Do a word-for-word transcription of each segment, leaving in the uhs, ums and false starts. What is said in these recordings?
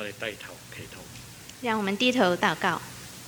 哋低頭祈禱。 讓我們低頭禱告。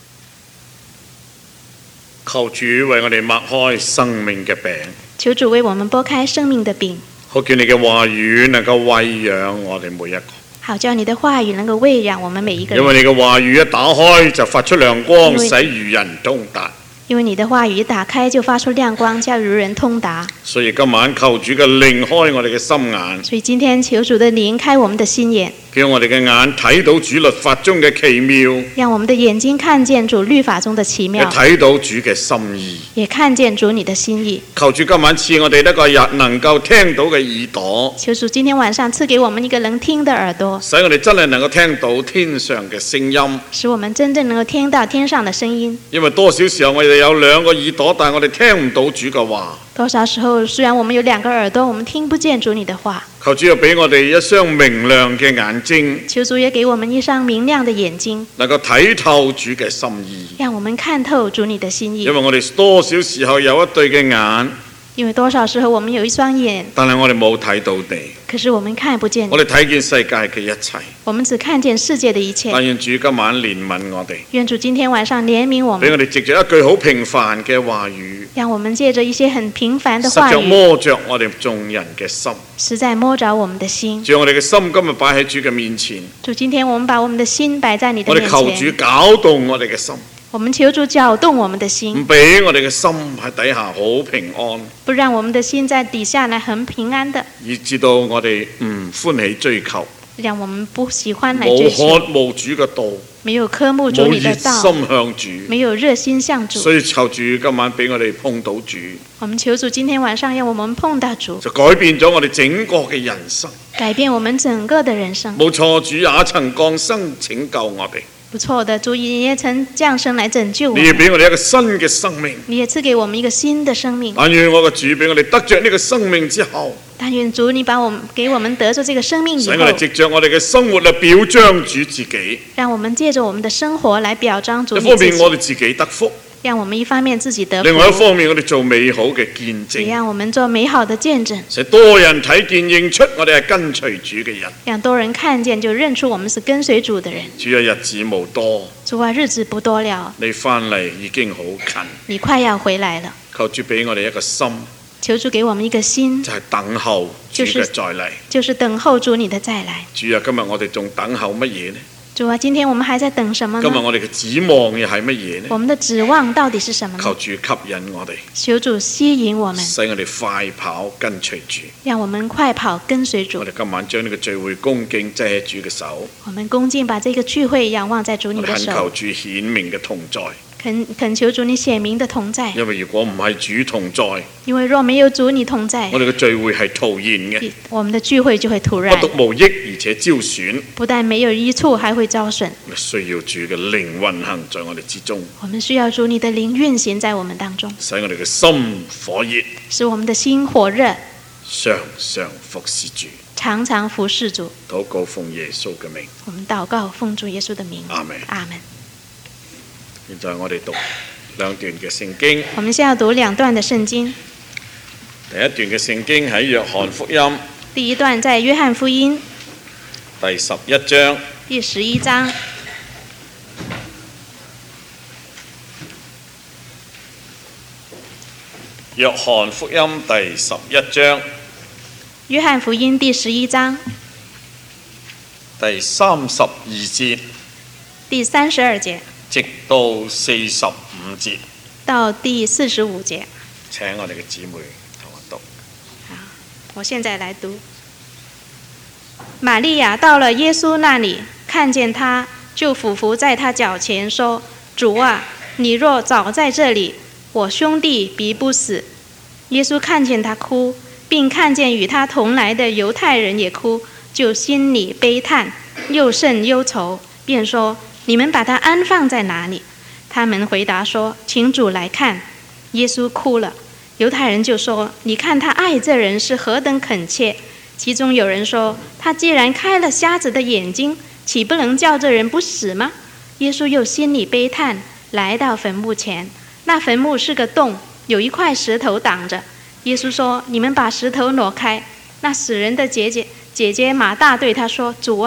求主為我哋擘開生命嘅餅， 求主為我們擘開生命的餅， 好叫你嘅話語能夠餵養我哋每一個。 好叫你的話語能夠餵養我們每一個人。 因為你嘅話語一打開就發出亮光，使愚人通達。 因為你的話語一打開就發出亮光，叫愚人通達。 所以今晚求主嘅靈開我哋嘅心眼。 所以今天求主的靈開我們的心眼， 叫我哋嘅眼睇到主律法中嘅奇妙， 讓我們的眼睛看見主律法中的奇妙， 睇到主嘅心意， 也看見主你的心意。 求主今晚賜我哋一個日能夠聽到嘅耳朵， 求主今天晚上賜給我們一個能聽的耳朵， 使我哋真係能夠聽到天上嘅聲音， 使我們真正能夠聽到天上的聲音。 因為多少時候我哋有兩個耳朵，但係我哋聽唔到主嘅話。 多少時候雖然我們有兩個耳朵，我們聽不見主你的話。 求主又俾我哋一雙明亮嘅眼睛， 求主也給我們一雙明亮的眼睛， 能夠睇透主嘅心意， 讓我們看透主你的心意。 因為我哋多少時候有一對嘅眼， 因為多少時候我們有一雙眼， 但係我哋冇睇到你， 可是我們看不見你。 我哋睇見世界嘅一切， 我們只看見世界的一切。 但願主今晚憐憫我哋， 願主今天晚上憐憫我們， 俾我哋藉着一句好平凡嘅話語， 讓我們借着一些很平凡的話語， 實在摸着我哋眾人嘅心， 實在摸着我們的心。 將我哋嘅心今日擺喺主嘅面前， 主，今天我們把我們的心擺在你的我面前， 哋求主攪動我哋嘅心， 我們求主攪動我們的心， 唔俾我哋嘅心喺底下好平安， 不讓我們的心在底下來很平安的， 以至到我哋唔歡喜追求， 讓我們不喜歡來追冇求， 渴慕主嘅道， 沒有科目主冇熱你的道， 心向主， 沒有熱心向主。 所以求主今晚俾我哋碰到主， 我們求主今天晚上讓我們碰到主， 就改變咗我哋整個嘅人生。 改變我們整個的人生。 冇錯，主也曾降生拯救我哋， 不錯的，主也曾降生來拯救我你也們， 俾我哋一個新嘅生命。 你也賜給我們一個新的生命。 但願我嘅主俾我哋得着呢個生命之後， 但願主你把我們給我們得着這個生命以使我哋後， 藉着我哋嘅生活嚟表彰主自己。 讓我們借着我們的生活來表彰主一你自己， 方面我哋自己得福， 讓我們一方面自己得福， 另外一方面我哋做美好嘅見也證， 讓我們做美好的見證， 使多人睇見認出我哋係跟隨主嘅人。 讓多人看見就認出我們是跟隨主的人。 主啊，日子無多， 主啊，日子不多了， 你翻嚟已經好近， 你快要回來了。 求主俾我哋一個心， 求主給我們一個心， 就係等候主嘅再嚟。 就是等候主你的再來。 主啊，今日我哋仲等候乜嘢呢？ 主啊，今天我們還在等什麼呢？ 今日我哋嘅指望又係乜嘢呢？ 我們的指望到底是什麼呢？ 求主吸引我哋， 求主吸引我們， 使我哋快跑跟隨主。 讓我們快跑跟隨主我。哋今晚將呢個聚會恭敬擠喺主嘅手， 我們恭敬把這個聚會仰望在主你的我哋懇求手， 主顯明嘅同在。 懇懇求主你顯明的同在。 因為如果唔係主同在， 因為若沒有主你同在， 我哋嘅聚會係徒然嘅， 我們的聚會就會徒然， 不獨無益，而且招損。 不但沒有益處，還會遭損。 我哋需要主嘅靈運行在我哋之中， 我們需要主你的靈運行在我們當中， 使我哋嘅心火熱， 使我們的心火熱， 常常服侍主。 常常服侍主。 禱告奉耶穌嘅名， 我們禱告奉主耶穌的名。 阿門。 阿門。 現在我哋讀兩段嘅聖經。 我們現在要讀兩段的聖經。 第一段嘅聖經喺約翰福音第一段在約翰福音第十一章。 第十一章。 約翰福音第十一章。 約翰福音第十一章第三十二節第三十二節直到四十五節， 到第四十五節。 請我哋嘅姊妹同我讀。 我現在來讀。瑪利亞到了耶穌那裡，看見他，就俯伏在他腳前說：主啊，你若早在這裡，我兄弟必不死。耶穌看見他哭，並看見與他同來的猶太人也哭，就心裡悲嘆，又甚憂愁，便說：你們把他安放在哪裡？他們回答說：請主來看。耶穌哭了。猶太人就說：你看他愛這人是何等懇切。其中有人說：他既然開了瞎子的眼睛，豈不能叫這人不死嗎？耶穌又心裡悲嘆，來到墳墓前，那墳墓是個洞，有一塊石頭擋着。耶穌說：你們把石頭挪開。那死人的姐姐姐姐馬大對他說：主啊，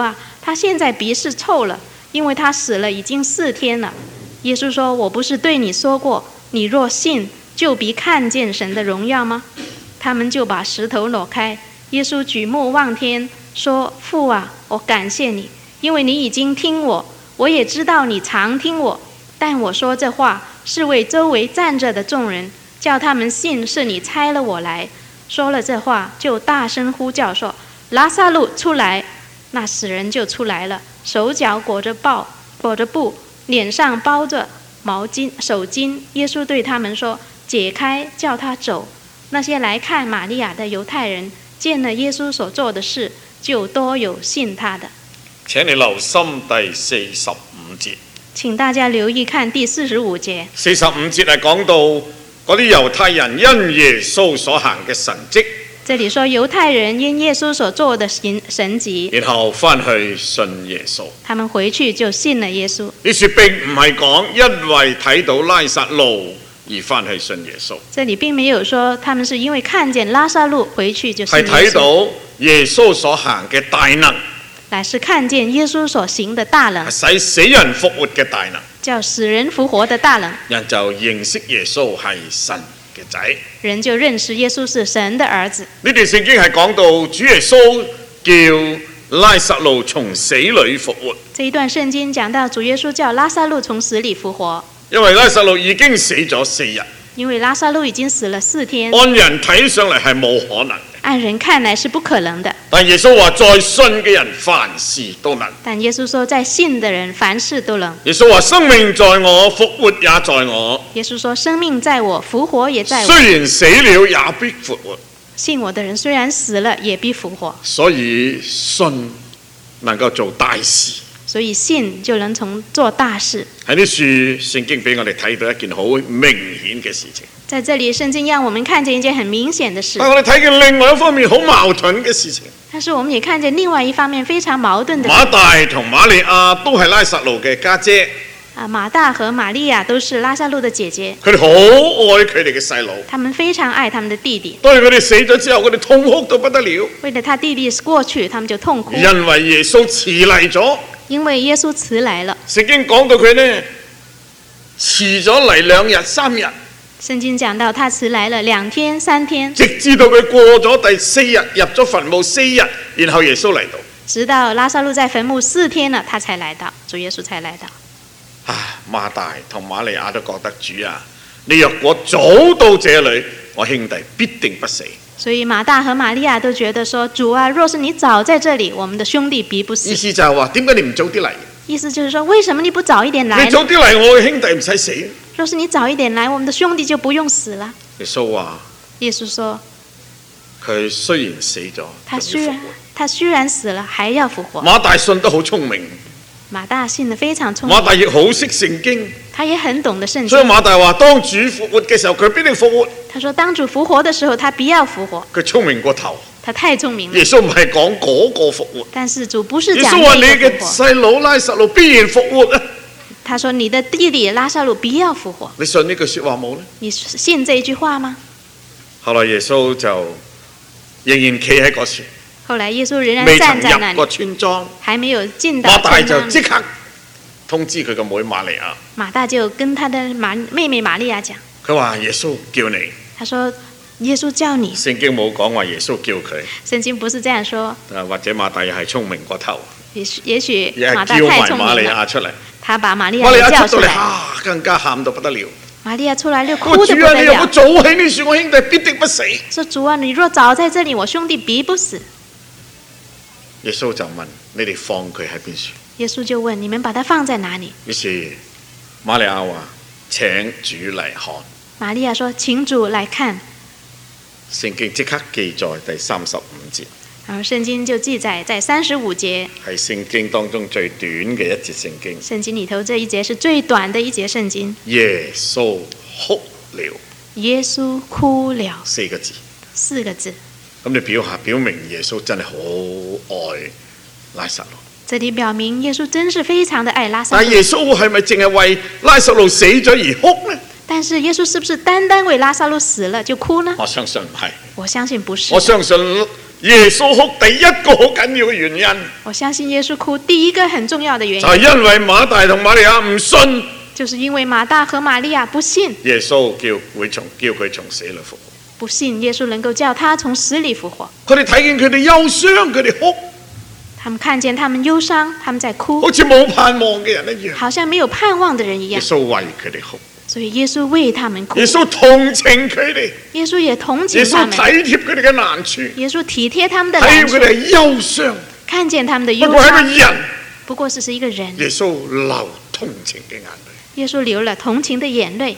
他现在鼻是臭了，因为他死了已经四天了。耶稣说，我不是对你说过，你若信，就必看见神的荣耀吗？他们就把石头挪开。耶稣举目望天，说，父啊，我感谢你，因为你已经听我，我也知道你常听我，但我说这话是为周围站着的众人，叫他们信是你差了我来。说了这话，就大声呼叫说，拉撒路出来。那死人就出来了，手脚裹着布，裹着布，脸上包着毛巾手巾。耶稣对他们说，解开，叫他走。那些来看玛利亚的犹太人见了耶穌所做的事，就多有信他的。 請你留心第四十五節。 請大家留意看第四十五節。 四十五節係講到嗰啲猶太人因耶穌所行嘅神蹟， 這裡說猶太人因耶穌所做的神神蹟， 然後翻去信耶穌。 他們回去就信了耶穌。 呢處並唔係講因為睇到拉撒路而翻去信耶穌。 這裡並沒有說他們是因為看見拉撒路回去就信耶穌。 係睇到耶穌所行嘅大能， 乃是看見耶穌所行的大能， 使死人復活嘅大能， 叫死人復活的大能， 人就認識耶穌係神嘅仔， 人就認識耶穌是神的兒子。 呢段聖經係講到主耶穌叫拉撒路從死裏復活。 這一段聖經講到主耶穌叫拉撒路從死裡復活， 因為拉撒路已經死咗四日， 因為拉撒路已經死了四天， 按人睇上嚟係冇可能。 按人看來是不可能的， 但耶穌話在信嘅人凡事都能。 但耶穌說在信的人凡事都能。 耶穌話生命在我，復活也在我。 耶穌說生命在我，復活也在我。 雖然死了也必復活。 信我的人雖然死了也必復活。 所以信能夠做大事。 所以信就能從做大事。 喺呢處聖經俾我哋睇到一件好明顯嘅事情。 在這裡聖經讓我們看見一件很明顯的事。 但我哋睇見另外一方面好矛盾嘅事情。 但是我們也看見另外一方面非常矛盾的事。 馬大同瑪利亞都係拉撒路嘅家姐。 啊，馬大和瑪利亞都是拉撒路的姐姐。 佢哋好愛佢哋嘅細佬。 他們非常愛他們的弟弟。 當佢哋死咗之後，佢哋痛哭到不得了。 為了他弟弟過去，他們就痛哭。 因為耶穌遲嚟咗。 因為耶穌遲來了。 聖經講到佢呢，遲咗嚟兩日三日。 聖經講到他遲來了兩天三天， 直至到佢過咗第四日入咗墳墓四日，然後耶穌嚟到。 直到拉撒路在墳墓四天了，他才來到，主耶穌才來到。 啊，馬大同瑪利亞都覺得主啊，你若果早到這裡，我兄弟必定不死。 所以馬大和瑪利亞都覺得說，主啊，若是你早在這裡，我們的兄弟必不死。 意思就係話，點解你唔早啲嚟？ 意思就是說，為什麼你不早一點來？ 你早啲嚟，我嘅兄弟唔使死。 若是你早一點來，我們的兄弟就不用死了。 耶穌話： 耶穌說， 佢雖然死咗， 他雖然他雖然死了，還要復活。 馬大信得好聰明。 馬大信得非常聰明。 馬大亦好識聖經。 他也很懂得聖經。 所以馬大話：當主復活嘅時候，佢必定復活。 他說：當主復活的時候，他必要復活。 佢聰明過頭。 他太聰明了。 耶穌唔係講嗰個復活。 但是主不是講耶穌話：你嘅細佬拉撒路必然復活啊！ 他說：你的弟弟拉撒路必要復活。 你信呢句説話冇呢？ 你信這一句話嗎？ 後來耶穌就仍然企喺嗰處。 後來耶穌仍然站在那裡。 未曾入過村莊。 還沒有進到馬大就即刻通知佢個妹瑪利亞。 馬大就跟他的馬妹妹瑪利亞講。佢話耶穌叫你。 他說耶穌叫你。 聖經冇講話耶穌叫佢。 聖經不是這樣說。 或者馬大又係聰明過頭。 也許也許馬大太聰明了。 瑪利亞出嚟。 他把瑪利亞叫出來。 啊，更加喊到不得了。 瑪利亞出來就哭得不得了。 主啊，你若果早喺呢處，我兄弟必定不死。 說主啊，你若早在這裡，我兄弟必不死。 耶穌就問：你哋放佢喺邊處？ 耶穌就問：你們把他放在哪裡？ 於是瑪利亞話：請主嚟看。 瑪利亞說：請主來看。 聖經即刻記載第三十五節。 然後聖經就記載在三十五節。 係聖經當中最短嘅一節聖經。 聖經裡頭這一節是最短的一節聖經。 耶穌哭了。 耶穌哭了。 四個字。 四個字。 咁你表下表明耶穌真係好愛拉撒路。 這裡表明耶穌真是非常的愛拉撒路。 但耶穌係咪淨係為拉撒路死咗而哭呢？ 但是耶穌是不是單單為拉撒路死了就哭呢？ 我相信唔係。 我相信不是。 我相信耶穌哭第一個好緊要嘅原因， 我相信耶穌哭第一個很重要的原就係因， 因為馬大同瑪利亞唔信， 就是因為馬大和瑪利亞不信， 耶穌叫會從叫佢從死裏復活。 不信耶穌能夠叫他從死裡復活。 佢哋睇見佢哋憂傷，佢哋哭， 他們看見他們憂傷，他們在哭， 好似冇盼望嘅人一樣。 好像沒有盼望的人一樣。 耶穌為佢哋哭， 所以耶穌為他們哭， 耶穌同情佢哋， 耶穌也同情耶穌他們， 體貼佢哋嘅難處， 耶穌體貼他們的睇難處， 見佢哋係憂傷， 看見他們的憂不過係個傷， 人。 不過只是一個人。 耶穌流同情嘅眼淚。 耶穌流了同情的眼淚。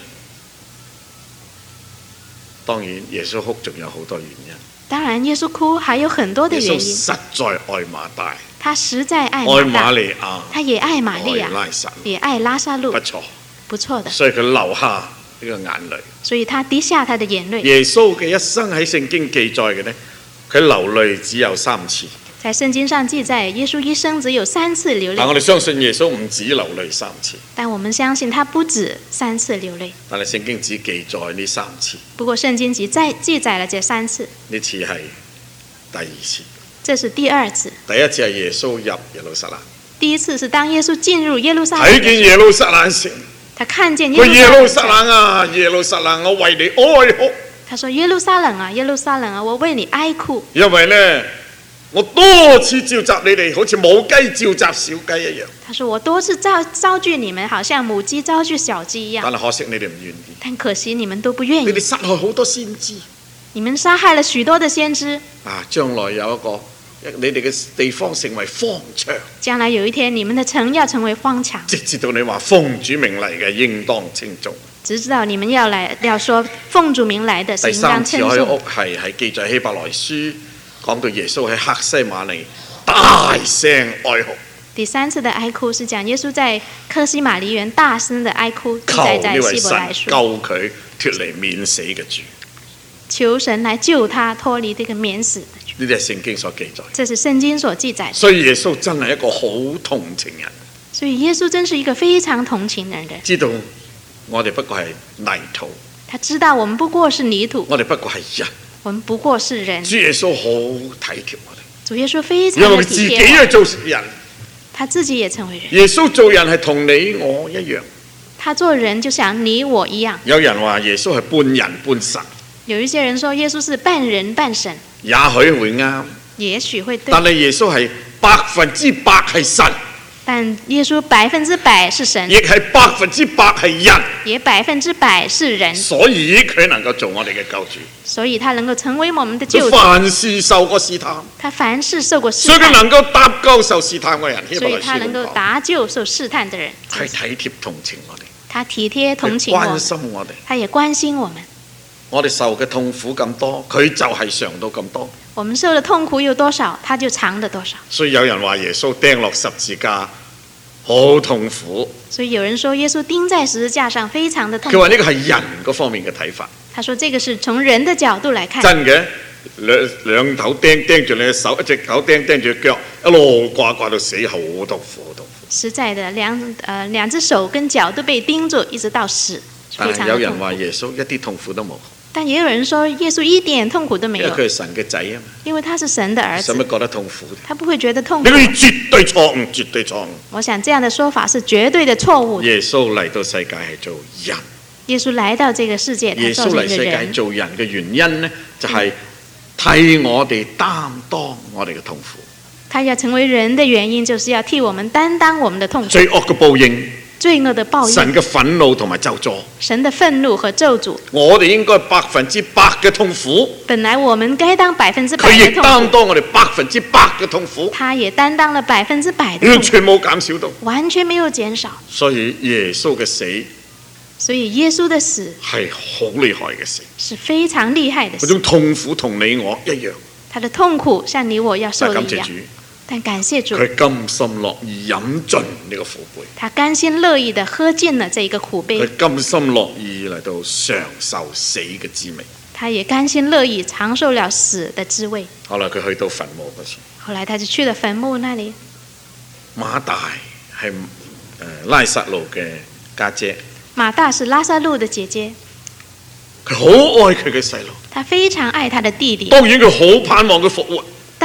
當然，耶穌哭仲有好多原因。 當然，耶穌哭還有很多的耶穌原因。 實在愛馬大， 他實在愛愛馬大， 瑪利亞， 他也愛瑪利亞， 愛拉撒路， 也愛拉撒路不，錯。 不錯的。 所以佢流下呢個眼淚。 所以他滴下他的眼淚。 耶穌嘅一生喺聖經記載嘅呢，佢流淚只有三次。 在聖經上記載，耶穌一生只有三次流淚。 但我哋相信耶穌唔止流淚三次， 但我們相信他不止三次流淚。 但係聖經只記載呢三次， 不過聖經只在記載了這三次， 呢次係第二次。 這是第二次。 第一次係耶穌入耶路撒冷， 第一次是當耶穌進入耶路撒冷睇的時候， 見耶路撒冷城， 他看見耶佢路撒冷耶路撒冷啊，耶路撒冷，我為你哀哭， 他說：耶路撒冷啊，耶路撒冷啊，我為你哀哭， 因為呢，我多次召集你哋，好似母雞召集小雞一樣。 他說：我多次召召聚你們，好像母雞召聚小雞一樣， 但係可惜你哋唔願意， 但可惜你們都不願意你哋，殺害好多先知你們殺害了許多的先知， 啊！將來有一個你哋嘅地方成為荒場， 將來有一天你們的城要成為荒場， 直至到你話奉主名嚟嘅應當稱頌。 只知道你們要來要說奉主名來的是第應當稱三次開屋頌。 係係記載希伯來書講到耶穌喺客西馬尼大聲哀哭， 第三次的哀哭是講耶穌在客西馬尼園大聲的哀哭，記求載在呢位希伯來書， 神救佢脱離免死嘅主。 求神來救他脫離這個免死的主。 呢啲係聖經所記載， 這是聖經所記載的。 所以耶穌真係一個好同情人， 所以耶穌真是一個非常同情人的人， 知道我哋不過係泥土， 他知道我們不過是泥土， 我哋不過係人。 我們不過是人。 主耶穌好體貼我哋， 主耶穌非常因為的佢自己體貼我們， 係做人。 他自己也成為人。 耶穌做人係同你我一樣。 他做人就像你我一樣。 有人話耶穌係半人半神， 有一些人說耶穌是半人半神， 也許會啱， 也許會對但，係耶穌係百分之百係神， 但耶穌百分之百是神亦，係百分之百係人， 也百分之百是人， 所以佢能夠做我哋嘅救主。 所以他能夠成為我們的佢救主。 凡事受過試探， 他凡事受過試所以佢探， 能夠搭救受試探嘅人。希伯來所以他能書咁講， 夠搭救受試探的人。 係體貼同情我哋， 他體貼同情我佢關們， 心我哋。 他也關心我們。 我哋受嘅痛苦咁多，佢就係嘗到咁多。 我們受的痛苦有多少，他就嘗的多少。 所以有人話耶穌釘落十字架好痛苦， 所以有人說耶穌釘在十字架上非常的痛苦。 佢話呢個係人嗰方面嘅睇法。 他說這個是從人的角度來看， 真嘅，兩兩頭釘釘住你嘅手，一隻手釘釘住腳，一路掛掛到死，好痛苦，好痛苦。 實在的兩呃兩隻手跟腳都被釘住，一直到死，非但係有人常的痛苦。 話耶穌一啲痛苦都冇， 但也有人說耶穌一點痛苦都沒有， 因為佢係神嘅仔啊嘛， 因為他是神的兒子， 使乜覺得痛苦？ 他不會覺得痛苦你。可以絕對錯誤，絕對錯誤。 我想這樣的說法是絕對的錯誤的。 耶穌嚟到世界係做人， 耶穌來到這個世界， 耶穌他做成嚟世界一個人。 做人嘅原因呢，就係替我哋擔當我哋嘅痛苦， 他要成為人的原因，就是要替我們擔當我們的痛苦、 罪惡嘅報應， 罪惡的報應、 神嘅憤怒同埋咒詛。 神的憤怒和咒詛。 我哋應該百分之百嘅痛苦， 本來我們該當百分之百佢亦的痛苦， 擔當我哋百分之百嘅痛苦， 他也擔當了百分之百的痛苦， 完全冇減少到。 完全沒有減少。 所以耶穌嘅死所以耶穌的死係好厲害嘅死， 是非常厲害的死， 嗰種痛苦同你我一樣。 他的痛苦像你我要受的一樣但感謝主。， 但感謝主， 佢甘心樂意飲盡呢個苦杯， 他甘心樂意地喝盡了這個苦杯佢，甘心樂意嚟到嘗受死嘅滋味。 他也甘心樂意嘗受了死的滋味。 後來佢去到墳墓嗰處， 後來他就去了墳墓那裡， 馬大係誒拉撒路嘅家姐， 馬大是拉撒路的姐姐， 佢好愛佢嘅細路， 他非常愛他的弟弟， 當然佢好盼望佢復活。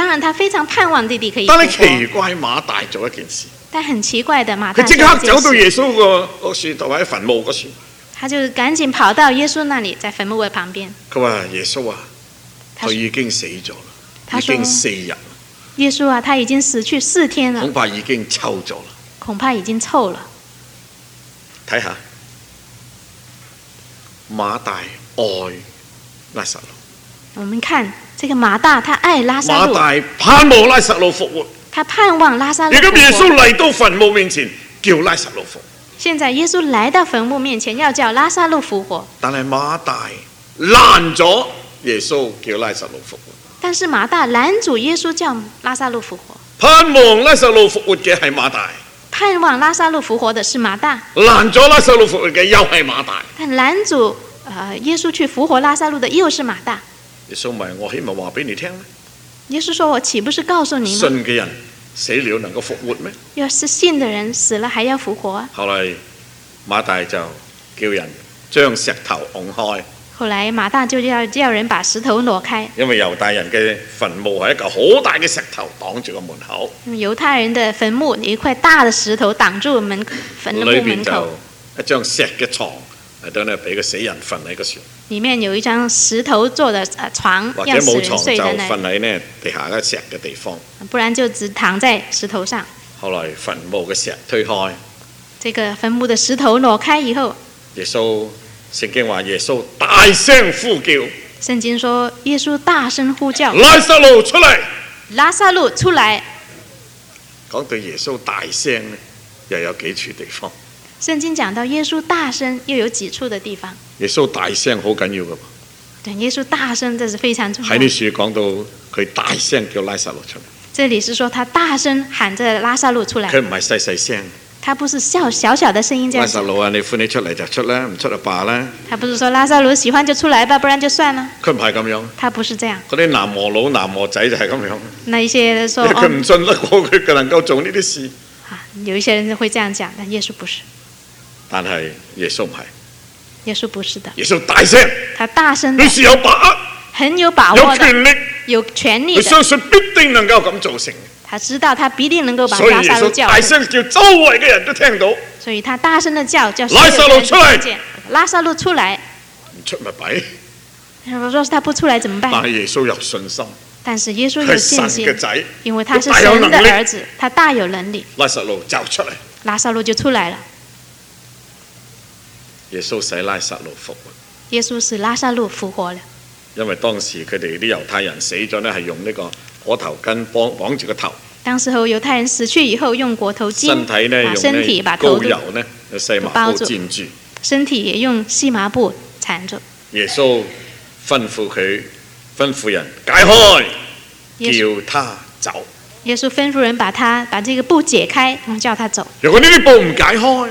当然他非常盼望弟弟可以但係復活， 奇怪，馬大做一件事， 但很奇怪的，馬大佢即做一件刻走到事， 耶穌個個樹同埋喺墳墓嗰處， 他就趕緊跑到耶穌那裡，在墳墓的旁邊。 佢話：耶穌啊， 他佢已經死咗啦， 他說已經四日啦， 耶穌啊，他已經死去四天了恐，怕已經臭咗啦。 恐怕已經臭了。 睇下馬大愛拉撒路， 我們看這個馬大，他愛拉撒路， 馬大盼望拉撒路復活。 他盼望拉撒路而家耶復活。 穌嚟到墳墓面前，叫拉撒路復活。 現在耶穌來到墳墓面前，要叫拉撒路復活， 但係馬大攔咗耶穌叫拉撒路復活， 但是馬大攔阻耶穌叫拉撒路復活， 盼望拉撒路復活嘅係馬大， 盼望拉撒路復活的是馬大， 攔咗拉撒路復活嘅又係馬大。 但攔阻呃耶穌去復活拉撒路的又是馬大。 耶穌咪我豈唔係話俾你聽咩？ 耶穌說：“我豈不是告訴你嗎？ 信嘅人死了能夠復活咩？ 要是信的人死了還要復活啊。” 後來馬大就叫人將石頭拱開， 後來馬大就要叫人把石頭挪開， 因為猶大人嘅墳墓係一嚿好大嘅石頭擋住個門口， 因為猶太人的墳墓有一塊大的石頭擋住門墳裏墓邊就門口， 一張石嘅床嚟到呢俾個死人瞓喺個船， 裡面有一張石頭做的呃床， 或者讓死人冇床就睡在那裡， 瞓喺呢地下嘅石嘅地方。 不然就只躺在石頭上。 後來墳墓嘅石推開， 這個墳墓的石頭挪開以後， 耶穌聖經話耶穌大聲呼叫， 聖經說耶穌大聲呼叫， 拉撒路出嚟。 拉撒路出來。 講到耶穌大聲呢，又有幾處地方。 聖經講到耶穌大聲，又有幾處的地方。 耶穌大聲好緊要噶噃， 對，耶穌大聲，這是非常重要喺。呢處講到佢大聲叫拉撒路出嚟， 這裡是說他大聲喊着拉撒路出來， 佢唔係細細聲。 他不是小小小的聲音這樣講， 拉撒路啊，你歡你出嚟就出啦，唔出就罷啦。 他不是說拉撒路喜歡就出來吧，不然就算了， 佢唔係咁樣， 他不是這樣。 嗰啲南無佬南無仔就係咁樣， 那一些人說佢哦， 唔信得過佢，佢能夠做呢啲事。 啊，有一些人會這樣講，但耶穌不是， 但係耶穌唔係， 耶穌不是的， 耶穌大聲， 他大聲的佢是有把握、 很有把有握的， 權力， 有權力的， 佢相信必定能夠咁做成。 他知道他必定能夠把所以耶拉撒路叫出， 穌大聲叫周圍嘅人都聽到， 所以他大聲的叫，叫拉撒路出來聽見，拉撒路出來。 唔出咪弊。 我說他不出來怎麼但辦？ 係耶穌有信心， 但是耶穌有佢係信心神嘅，仔， 因為他是佢大有神的能力兒子，他大有能力。 拉撒路就出嚟。 拉撒路就出來了。 耶穌使拉撒路復活， 耶穌使拉撒路復活了， 因為當時佢哋啲猶太人死咗呢，係用呢個裹頭巾綁綁住個頭， 當時候猶太人死去以後，用裹頭巾身體呢把身體用呢把頭膏油呢用細麻布沾住。 身體也用細麻布纏住。 耶穌吩咐佢吩咐人解開， 耶穌叫他走。 耶穌吩咐人把他把這個布解開，然後叫他走。 如果呢啲布唔解開，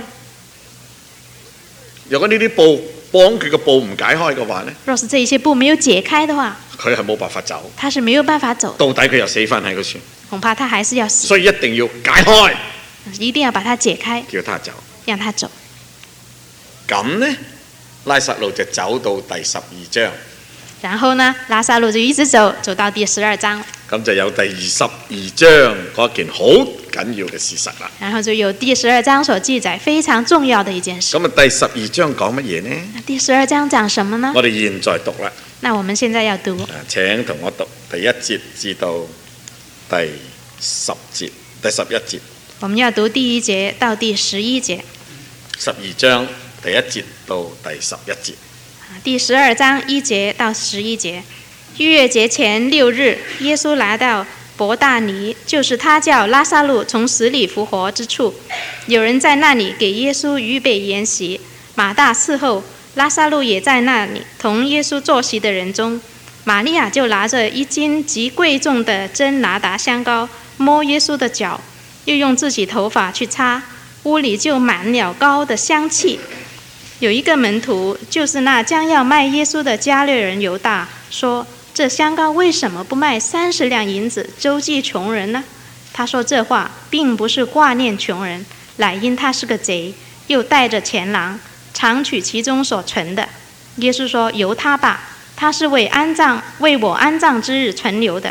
如果呢啲布綁佢個布唔解開嘅話呢， 若是這一些布沒有解開的話， 佢係冇辦法走。 他是沒有辦法走， 到底佢又死翻喺個船， 恐怕他還是要死。 所以一定要解開， 一定要把它解開， 叫他走。 讓他走。 咁呢，拉撒路就走到第十二章， 然後呢，拉撒路就一直走，走到第十二章， 咁就有第二十二章嗰件好緊要嘅事實啦。 然後就有第十二章所記載非常重要的一件事。 咁啊，第十二章講乜嘢呢？ 那第十二章講什麼呢？ 我哋現在讀啦。 那我們現在要讀， 啊，請同我讀第一節至到第十節，第十一節。 我們要讀第一節到第十一節。 十二章第一節到第十一節。 第十二章一節到十一節。逾越節前六日，耶穌來到伯大尼，就是他叫拉撒路從死裡復活之處。有人在那裡給耶穌預備筵席，馬大伺候，拉撒路也在那裡，同耶穌坐席的人中。瑪利亞就拿着一斤極貴重的真拿達香膏，摸耶穌的腳，又用自己頭髮去擦，屋裡就滿了膏的香氣。有一個門徒，就是那將要賣耶穌的加略人猶大，說：這香膏為什麼不賣三十兩銀子，周濟窮人呢？他說這話並不是掛念窮人，乃因他是個賊，又帶着錢囊，常取其中所存的。耶穌說：由他吧，他是為安葬為我安葬之日存留的。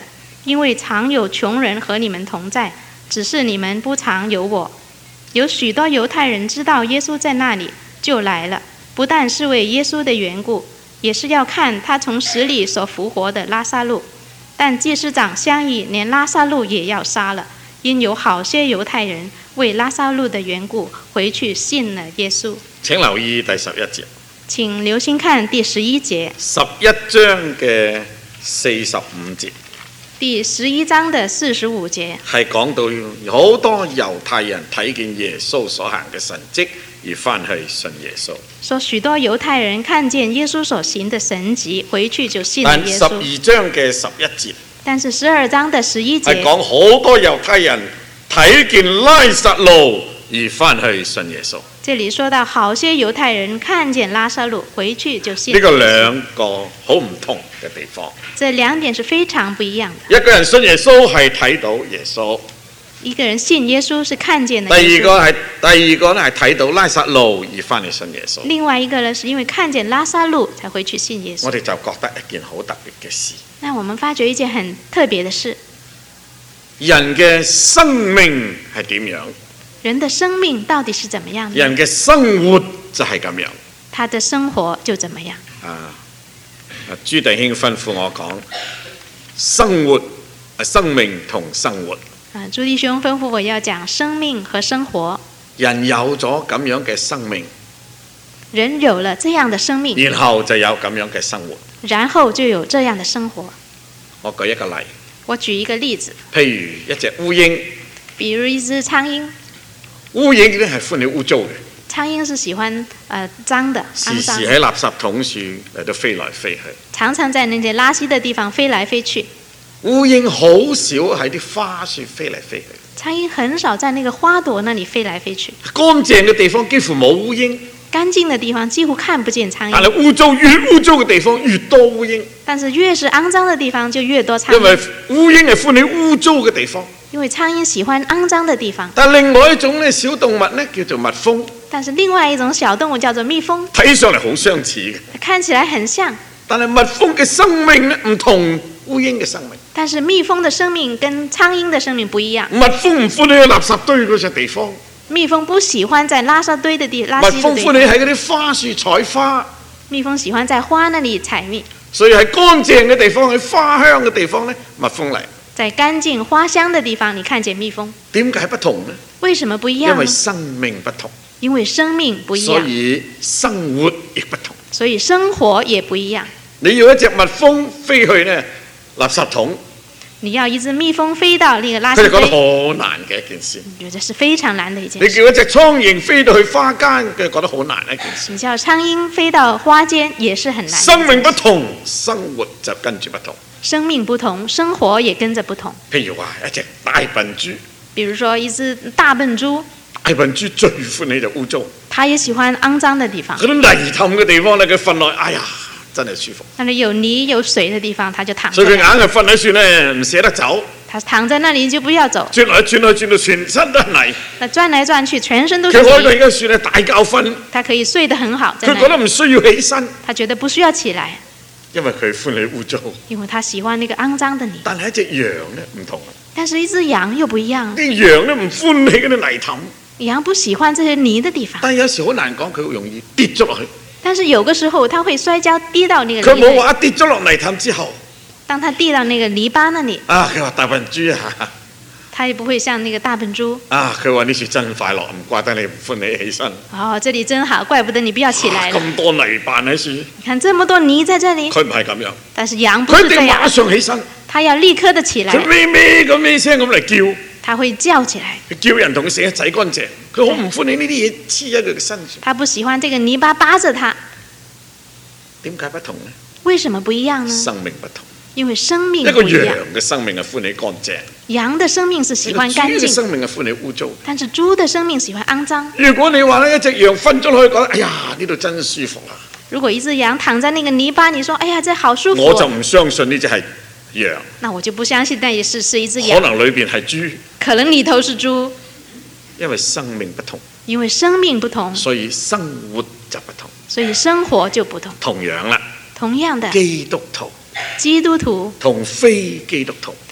因为常有穷人和你们同在，只是你们不常有我。有许多犹太人知道耶稣在那里，就来了，不但是为耶稣的缘故，也是要看他从死里所复活的拉撒路。但祭司长商议，连拉撒路也要杀了，因有好些猶太人為拉撒路的緣故回去信了耶穌。 請留意第十一節。 請留心看第十一節。 十一章嘅四十五節。 第十一章的四十五節係講到好多猶太人睇見耶穌所行嘅神蹟而翻去信耶穌。 說許多猶太人看見耶穌所行的神蹟，回去就信了耶穌。 但十二章嘅十一節。 但是十二章的十一節係講好多猶太人睇見拉撒路而翻去信耶穌。 這裡說到好些猶太人看見拉撒路，回去就信了耶穌。 呢個兩個好唔同嘅地方。 這兩點是非常不一樣的。 一個人信耶穌係睇到耶穌。 一個人信耶穌是看見了耶穌。 第二個係第二個咧係睇到拉撒路而翻嚟信耶穌。 另外一個呢，是因為看見拉撒路才回去信耶穌。 我哋就覺得一件好特別嘅事。 那我們發覺一件很特別的事。 人嘅生命係點樣？ 人的生命到底是怎麼樣的？ 人嘅生活就係咁樣。 他的生活就怎麼樣？ 啊，朱弟兄吩咐我講，生活、生命同生活。 啊，朱弟兄吩咐我要講生命和生活。 人有咗咁樣嘅生命， 人有了這樣的生命， 然後就有咁樣嘅生活， 然後就有這樣的生活。 我舉一個例， 我舉一個例子， 譬如一隻烏蠅， 比如一隻蒼蠅。 烏蠅咧係歡喜污糟嘅， 蒼蠅是喜歡呃髒的， 時骯髒， 時喺垃圾桶處嚟到飛來飛去。 常常在那些垃圾的地方飛來飛去。 烏蠅好少喺啲花樹飛嚟飛去。 蒼蠅很少在那個花朵那裡飛來飛去。 乾淨嘅地方幾乎冇烏蠅， 乾淨的地方幾乎看不見蒼但蠅。 係污糟越污糟嘅地方越多烏蠅。 但是越是骯髒的地方就越多蒼因為蠅。 烏蠅係歡喜污糟嘅地方。 因為蒼蠅喜歡骯髒的地方。 但另外一種咧小動物咧叫做蜜蜂， 但是另外一種小動物叫做蜜蜂， 睇上嚟好相似嘅， 看起來很像， 但係蜜蜂嘅生命咧唔同烏蠅嘅生命。 但是蜜蜂的生命跟蒼蠅的生命不一樣。 蜜蜂唔歡喜喺垃圾堆嗰隻地方， 蜜蜂不喜歡在垃圾堆的地垃圾蜜蜂歡喜的地方。 喺嗰啲花樹採花， 蜜蜂喜歡在花那裡採蜜， 所以喺乾淨嘅地方，喺花香嘅地方咧，蜜蜂嚟。 在乾淨花香的地方，你看見蜜蜂。 點解不同呢？ 為什麼不一樣呢？ 因為生命不同， 因為生命不一樣， 所以生活亦不同。 所以生活也不一樣。 你要一隻蜜蜂飛去呢垃圾桶， 你要一隻蜜蜂飛到那個垃圾佢哋覺得堆， 好難嘅一件事。 我覺得是非常難的一件事。 你叫一隻蒼蠅飛到去花間，佢覺得好難一件事。 你叫蒼蠅飛到花間也是很難。 生命不同，生活就跟住不同。 生命不同，生活也跟着不同。 譬如話一隻大笨豬， 比如說一隻大笨豬， 大笨豬最歡喜就污糟， 它也喜歡骯髒的地方。 嗰啲泥氹嘅地方咧，佢瞓落，哎呀，真係舒服。 那裡有泥有水的地方，它就躺所以佢硬在那裡。 係瞓喺樹咧，唔捨得走， 它躺在那裡就不要走。 轉來轉去轉到全身都係泥。 那轉來轉去，全身都是佢可以喺泥。 個樹咧大覺瞓， 它可以睡得很好，在佢覺得那裡。 唔需要起身， 它覺得不需要起來， 因為佢歡喜污糟。 因為它喜歡那個骯髒的泥。 但係一隻羊咧唔同， 但是一隻羊又不一樣， 啲羊咧唔歡喜嗰啲泥氹， 羊不喜歡這些泥的地方。 但係有時好難講，佢好容易跌咗落去。 但是有個時候，它會摔跤跌到那個佢冇泥裡。 話跌咗落泥氹之後， 當它跌到那個泥巴那裡， 啊佢話大笨豬啊， 它也不會像那個大笨豬。 啊佢話呢樹真快樂，唔怪得你唔歡喜起身。 哦，這裡真好，怪不得你不要起來了。 咁多泥扮喺樹， 你看這麼多泥在這裡， 佢唔係咁樣， 但是羊不佢是這一定馬樣， 上起身， 它要立刻的起來佢，咩咩咁咩聲咁嚟叫， 它會叫起來。 佢叫人同佢洗一洗乾淨，佢好唔歡喜呢啲嘢黐喺佢嘅身上。 它不喜歡這個泥巴扒着它， 點解不同呢？ 為什麼不一樣呢？ 生命不同， 因為生命一個不一樣羊。嘅生命係歡喜乾淨， 羊的生命是喜一個歡乾淨， 豬嘅生命係歡喜污糟。 但是豬的生命喜歡骯髒。 如果你話咧一隻羊瞓咗落去，覺得哎呀呢度真舒服啊， 如果一隻羊躺在那個泥巴，你說：“哎呀，這好舒服。” 我就唔相信呢只係羊， 那我就不相信那也是是一隻可羊， 能裏邊係豬， 可能裡頭是豬。 因為生命不同， 因為生命不同， 所以生活就不同。 所以生活就不同。 同樣啦， 同樣的， 基督徒基督徒同非基督徒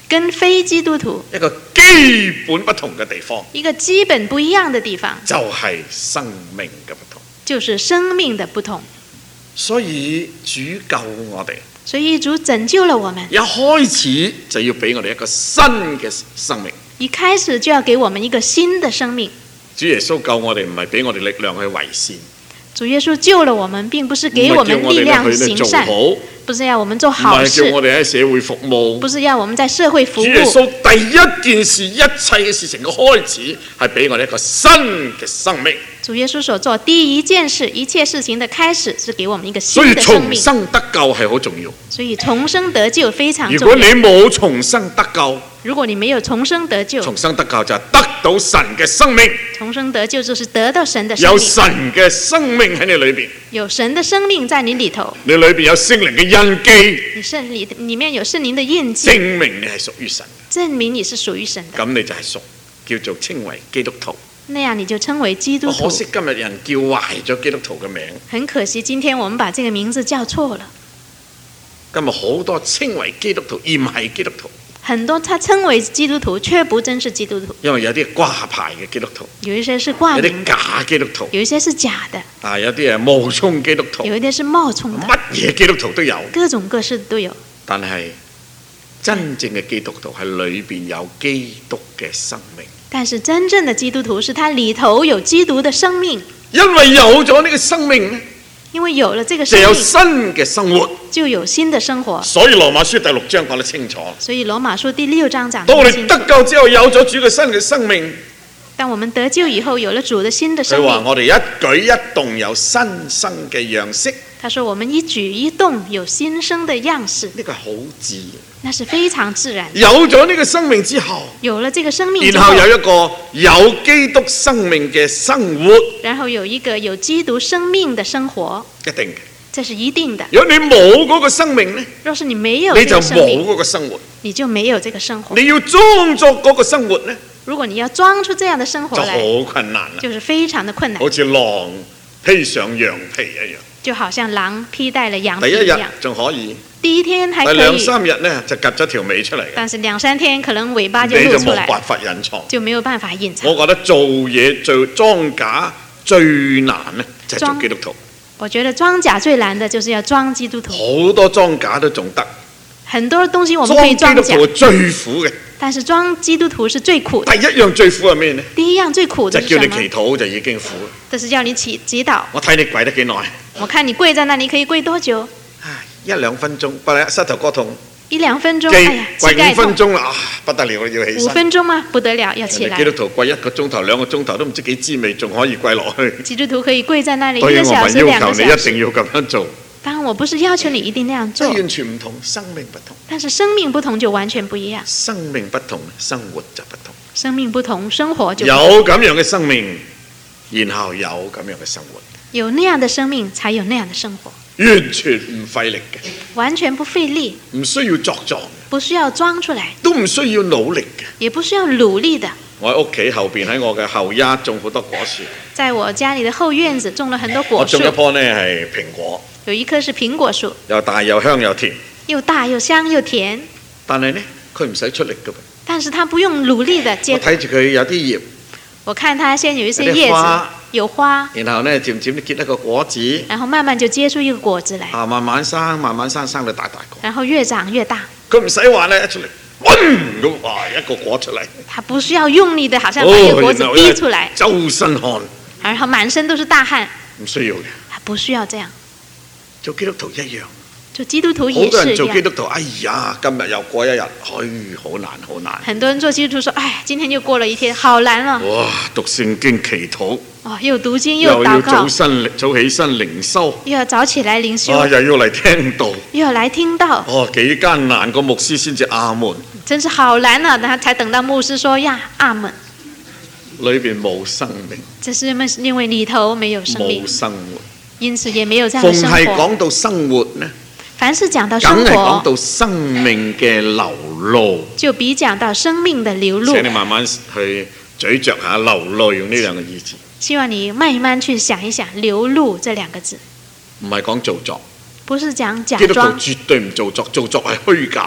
跟非基督徒一個基本不同嘅地方， 一個基本不一樣的地方， 就係生命嘅不同。 就是生命的不同。 所以主救我哋， 所以主拯救了我們， 一開始就要俾我哋一個新嘅生命。 一開始就要給我們一個新的生命。 主耶穌救我哋唔係俾我哋力量去為善， 主耶穌救了我們，並不是給我們力量行善，不是要我們做好事， 唔係叫我哋喺社會服務， 不是要我們在社會服務。 主耶穌第一件事，一切嘅事情嘅開始係俾我哋一個新嘅生命。 主耶穌所做第一件事，一切事情的開始是給我們一個新所以的生命。 重生得救係好重要。 所以重生得救非常重要。 如果你冇重生得救， 如果你沒有重生得救， 重生得救就係得到神嘅生命。 重生得救就是得到神的生命。 有神嘅生命喺你裏邊， 有神的生命在你裏頭， 你裏邊有聖靈嘅印記， 你聖裡裏面有聖靈的印記， 證明你係屬於神， 證明你是屬於神的。 咁你就係屬叫做稱為基督徒。 那樣你就稱為基督徒。 可惜今日人叫壞咗基督徒嘅名。 很可惜，今天我們把這個名字叫錯了。 今日好多稱為基督徒而唔係基督徒。 很多他稱為基督徒，卻不真是基督徒。 因為有啲掛牌嘅基督徒， 有一些是掛名的， 有啲假基督徒， 有一些是假的， 啊，有啲係冒充基督徒， 有一些是冒充的， 乜嘢基督徒都有， 各種各式都有。 但係真正嘅基督徒係裏邊有基督嘅生命。 但是真正的基督徒是他裏頭有基督的生命， 因為有咗呢個生命咧， 因為有了這個生命， 就有新嘅生活， 就有新的生活。 所以羅馬書第六章講得清楚。 所以羅馬書第六章講當我哋得清楚。 得救之後，有咗主嘅新嘅生命， 當我們得救以後，有了主的新的生佢話命。 我哋一舉一動有新生嘅樣式。 他說我們一舉一動有新生的樣式， 呢個係好自然。 那是非常自然。 有咗呢個生命之後， 有了這個生命之然後後， 有一個有基督生命嘅生活， 然後有一個有基督生命的生活， 一定嘅。 這是一定的。 如果你冇嗰個生命呢， 若是你沒有你就這個生冇命， 嗰個生活。 你就沒有這個生活。 你要裝作嗰個生活呢， 如果你要裝出這樣的生活就來， 好困難啦。 就是非常的困難， 好似狼披上羊皮一樣。 就好像狼披戴了羊第一日皮一樣。 仲可以， 第一天還可第兩以， 三日呢就夾咗條尾出嚟嘅， 但是兩三天可能尾巴就你就露出來， 冇辦法隱藏。 就沒有辦法隱藏。 我覺得做嘢做裝假最難呢，就係做基督徒。 我覺得裝假最難的就是要裝基督徒。 好多裝假都仲得， 很多東西我們可以裝假裝基督徒，係最苦嘅。 但是裝基督徒是最苦的。 第一樣最苦係咩呢？ 第一樣最苦就的是什麼？ 叫你祈禱就已經苦。 就是叫你祈祈禱。 我睇你跪得幾耐？ 我看你跪在那裡可以跪多久？ 唉，一兩分鐘，不然膝頭哥痛。 一兩分鐘， 跪哎呀，膝跪五蓋痛。 分鐘啦，啊，不得了，要起五身。 分鐘嗎？不得了，要起來人哋基。督徒跪一個鐘頭、兩個鐘頭都唔知幾滋味，仲可以跪落去。 基督徒可以跪在那裡所以我一個小時、 唔係要求你一兩個小時。 定要咁樣做， 當然，我不是要求你一定那樣即係做， 完全唔同，生命不同。 但是生命不同就完全不一樣。 生命不同，生活就不同。 生命不同，生活就不有同。 咁樣嘅生命，然後有咁樣嘅生活， 有那樣的生命，才有那樣的生活， 完全唔費力嘅， 完全不費力， 唔需要作狀嘅， 不需要裝出來， 都唔需要努力嘅。 也不需要努力的。 我喺屋企後邊喺我嘅後丫種好多果樹， 在我家裡的後院子種了很多我果樹種，一棵呢係蘋果， 有一棵是蘋果樹， 又大又香又甜， 又大又香又甜， 但係呢佢唔使出力嘅噃。 但是它不用努力的接我。睇住佢有啲葉， 我看它先有一些有啲葉子花， 有花， 然後呢漸漸地結一個果子， 然後慢慢就結出一個果子來， 啊慢慢生，慢慢生，生到大大個。 然後越長越大。 佢唔使話呢一出嚟，嗡咁哇一個果出嚟， 它不需要用力的，好像把一個果子哦逼出來， 周身汗， 然後滿身都是大汗。 唔需要嘅。 它不需要這樣。 做基督徒一樣。 做基督徒好也是一多人做基樣。 督徒，哎呀，今日又過一日，唉，好難好難。 很多人做基督徒說：哎，今天又過了一天，好難了。 哇，讀聖經祈禱， 哦，又讀經又又要禱告早，身早起身靈修， 又要早起來靈修， 啊，又要嚟聽道， 又要來聽道， 哦，幾艱難，個牧師先至阿門。 真是好難啊！然後才等到牧師說呀，阿門。 裏邊冇生命， 這是因為因為裡頭沒有生命冇，生活。 因此也沒有這樣逢的生活。 係講到生活呢， 凡是講到梗生係講活， 到生命嘅流露。 就比講到生命的流露請。你慢慢去咀嚼下流露用呢兩個意思， 希望你慢慢去想一想“流露”這兩個字， 唔係講做作。 不是講假基督徒裝。 絕對唔做作，做作係虛假。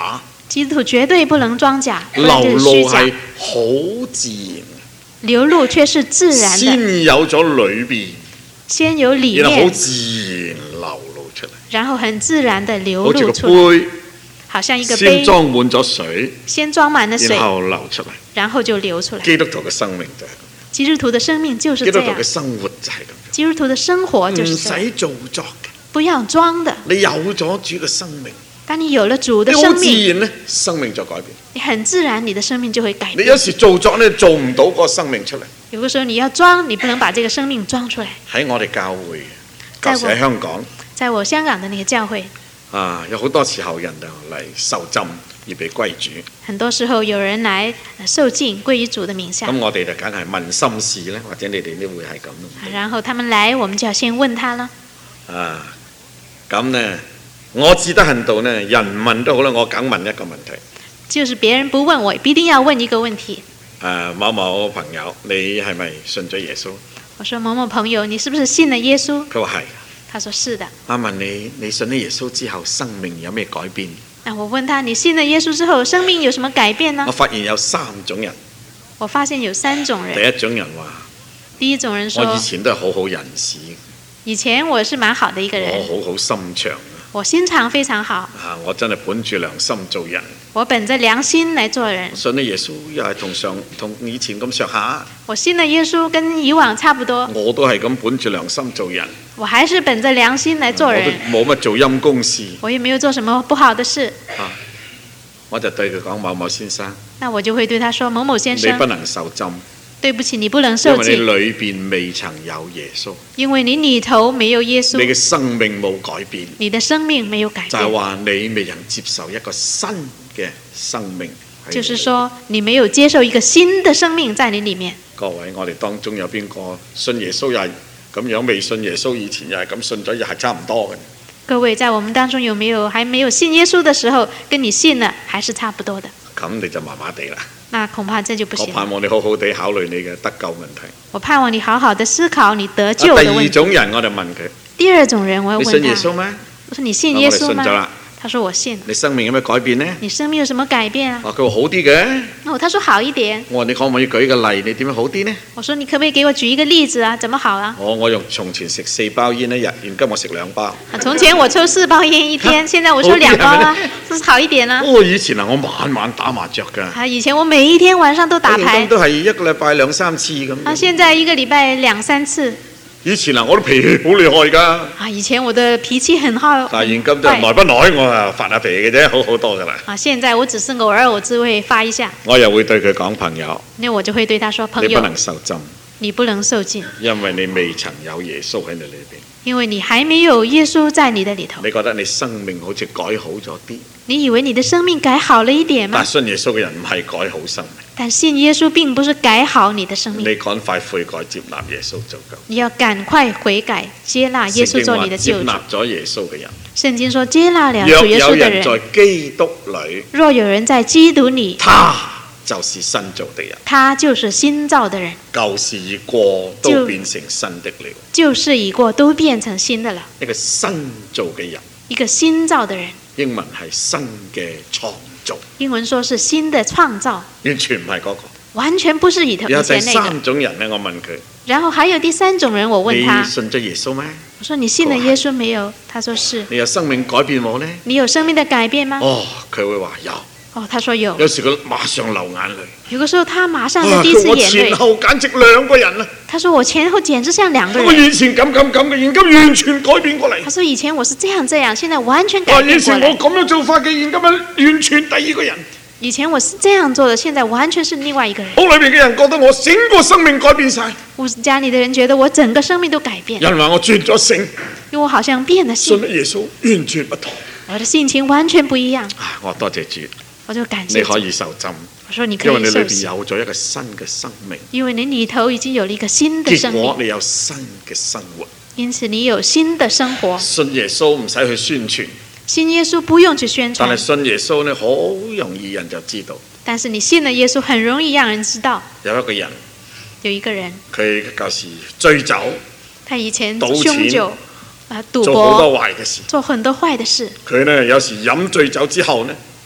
基督徒絕對不能裝假，不流能就是虛假。 露係好自然， 流露卻是自然的， 先有咗裏邊， 先有裡然後好面， 自然流露出嚟， 然後很自然的流好似露出來， 個杯好像一個先杯， 裝滿咗水， 先裝滿了水然，後流出嚟。 然後就流出來。 基督徒嘅生命就係咁， 基督徒的生命就是這樣基督徒嘅，生活就係咁基督徒的生活樣，唔就是這樣， 使做作嘅。 不要裝的。 你有咗主嘅生命， 當你有了主的你好自生命， 然咧，生命就改變。 你很自然，你的生命就會改變。 你有時做作咧，做唔到嗰個生命出嚟。 有個時候你要裝，你不能把這個生命裝出來。 喺我哋教會， 在我舊時喺香港在我香港的那個教會， 啊，有好多時候人就嚟受浸而被歸主， 很多時候有人來呃受浸歸於主的名下咁，我哋就梗係問心事咧，或者你哋都會係咁咯。 然後他們來，我們就要先問他了。 啊，咁呢，我至得行道呢，人問都好啦，我梗問一個問題。 就是別人不問我，必定要問一個問題。 誒，某某朋友，你係咪信咗耶穌？ 我說某某朋友，你是不是信了耶穌？ 佢話係。 他說是的。 我問你，你信咗耶穌之後，生命有咩改變？ 那我問他，你信了耶穌之後，生命有什麼改變呢我？發現有三種人。 我發現有三種第人。 一種人話： 第一種人我以說， 前都係好好人士， 以前我是蠻好的一個人， 我好好心腸我心腸非常好， 啊！我真係本住良心做人。 我本着良心來做人。 信咗耶穌又係同上同以前咁上下， 我信了耶穌，跟以往差不多， 我都係咁本住良心做人。 我還是本着良心來做我人， 都冇乜做陰公事我也沒有做什麼不好的事。 啊！我就對佢講：某某先生， 那我就會對他說：某某先生， 你不能受浸， 對不起，你不能因受浸， 為你裏邊未曾有耶穌， 因為你裏頭沒有耶你穌， 嘅生命冇改變， 你的生命沒有改就係變。 話你未能接受一個新嘅生命喺你裏邊。 就是說，你沒有接受一個新的生命在你裡面。 各位，我哋當中有邊個信耶穌又係咁樣，未信耶穌以前又係咁信咗，又係差唔多嘅。 各位，在我們當中有沒有還沒有信耶穌的時候，跟你信了還是差不多的？ 咁你就麻麻地啦。 那恐怕這就不我行。 盼望你好好地考慮你嘅得救問題。 我盼望你好好的思考你得啊救的第二問題。 種人我就問佢： 第二種人，我要你問他， 信耶穌咩？ 我說你信耶穌嗎？ 我哋信咗啦。 他說我信。 你生命有咩改變呢？ 你生命有什麼改變啊？ 啊，佢話好啲嘅。 哦，他說好一點。 我話你可唔可以舉個例？你點樣好啲呢？ 我說你可不可以給我舉一個例子啊？怎麼好啊？ 我我用從前食四包煙一日，現今我食兩包。 啊從前我抽四包煙一天，現在我抽兩包啊，是不是好一點啊？ 哦，以前啊，我晚晚打麻雀㗎。 啊，以前我每一天晚上都打牌現今，都係一個禮拜兩三次咁。 啊，現在一個禮拜兩三次。 以前啊，我都脾氣好厲害㗎。 啊，以前我的脾氣很好， 但係現今很壞就耐不耐，我啊發下脾氣嘅啫，好好多㗎啦。 啊，現在我只是偶爾我只會發一下， 我又會對佢講朋友， 那我就會對他說：朋你不友， 能受浸， 你不能受浸， 因為你未曾有耶穌喺你裏邊。 因為你還沒有耶穌在你的裡頭。 你覺得你生命好似改好咗啲， 你以為你的生命改好了一點嗎？ 但信耶穌嘅人唔係改好生命。 但信耶穌並不是改好你的生你命， 趕快悔改接納耶穌就夠。 你要趕快悔改，接納耶穌做你的救主聖經話。接納咗耶穌嘅人， 聖經說接納了若主耶穌的有人人， 在基督裏， 若有人在基督裡， 他就是新造的人， 他就是新造的人， 舊事已過，都變成新的了。 舊事已過，都變成新的了。 一個新造嘅人， 一個新造的人， 英文係新嘅創造， 英文說是新的創造， 完全唔係嗰個。 完全不是以頭然後第以前那個。 三種人呢，我問佢： 然後還有第三種人，我問他你，信咗耶穌咩？ 我說你信了耶穌沒有？他說是。 你有生命改變冇呢？ 你有生命的改變嗎？ 哦，佢會話有。 哦，他說有。 有時佢馬上流眼淚。 有個時候他馬上啊就滴出佢我眼淚。 前後簡直兩個人啊！ 他說我前後簡直像兩個我人。 以前咁咁咁嘅，現今完全改變過嚟他。說以前我是這樣這樣，現在完全改哇！以變過前我來。 咁樣做法嘅，現今啊完全第二個人。 以前我是這樣做的，現在完全是另外一個人。 屋裏邊嘅人覺得我整個生命改變晒， 我家裡的人覺得我整個生命都改變， 人話我轉咗性， 因為我好像變了性， 信咗耶穌完全不同。 我的性情完全不一樣。 啊！我多謝主， 我就感謝你可主。 以受浸， 我說你可因為你裏邊以受洗， 有咗一個新嘅生命， 因為你裡頭已經有了一個新的結生命， 果你有新嘅生活。 因此你有新的生活。 信耶穌唔使去宣傳， 信耶穌不用去宣傳， 但係信耶穌呢，好容易人就知道但是你信了耶穌，很容易讓人知道有一個人， 有一個人， 佢舊時醉酒， 他以前賭錢兇酒啊，賭做好多博， 壞嘅事。 做很多壞的事。 佢呢有時飲醉酒之後呢，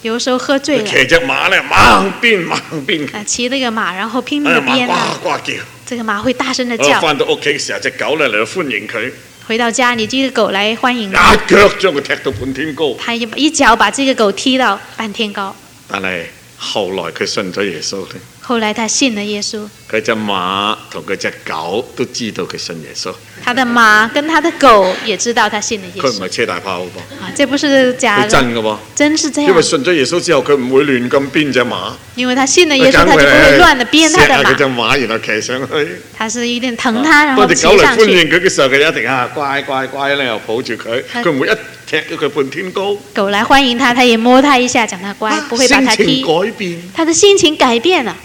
有時候喝醉了， 騎隻馬咧猛鞭猛鞭， 啊，騎那個馬，然後拼命的馬鞭啊， 呱呱叫。 這個馬會大聲的我叫。 翻到屋企嘅時候，隻狗咧嚟到歡迎佢， 回到家裏，這個狗來歡迎一他， 腳將佢踢到半天高。 他一一腳把這個狗踢到半天高。 但係後來佢信咗耶穌咧， 後來他信了耶穌， 佢隻馬同佢隻狗都知道佢信耶穌。 他的馬跟他的狗也知道他信了耶穌。 佢唔係車大炮噃， 啊，這不是假的， 佢真嘅喎。 真是這因為樣。 信咗耶穌之後，佢唔會亂咁鞭隻馬。 因為他信了耶穌，他就不會亂的鞭他的錫下佢隻馬。 馬，然後騎上去。 他是一定疼他，然後騎當隻狗嚟上去。 歡迎佢嘅時候，佢一定啊乖乖乖咧，又抱住佢，佢唔會一踢咗佢半天高。 狗來歡迎他，他也摸他一下，講他乖，不會把他踢。 性情改變， 他的心情改變了，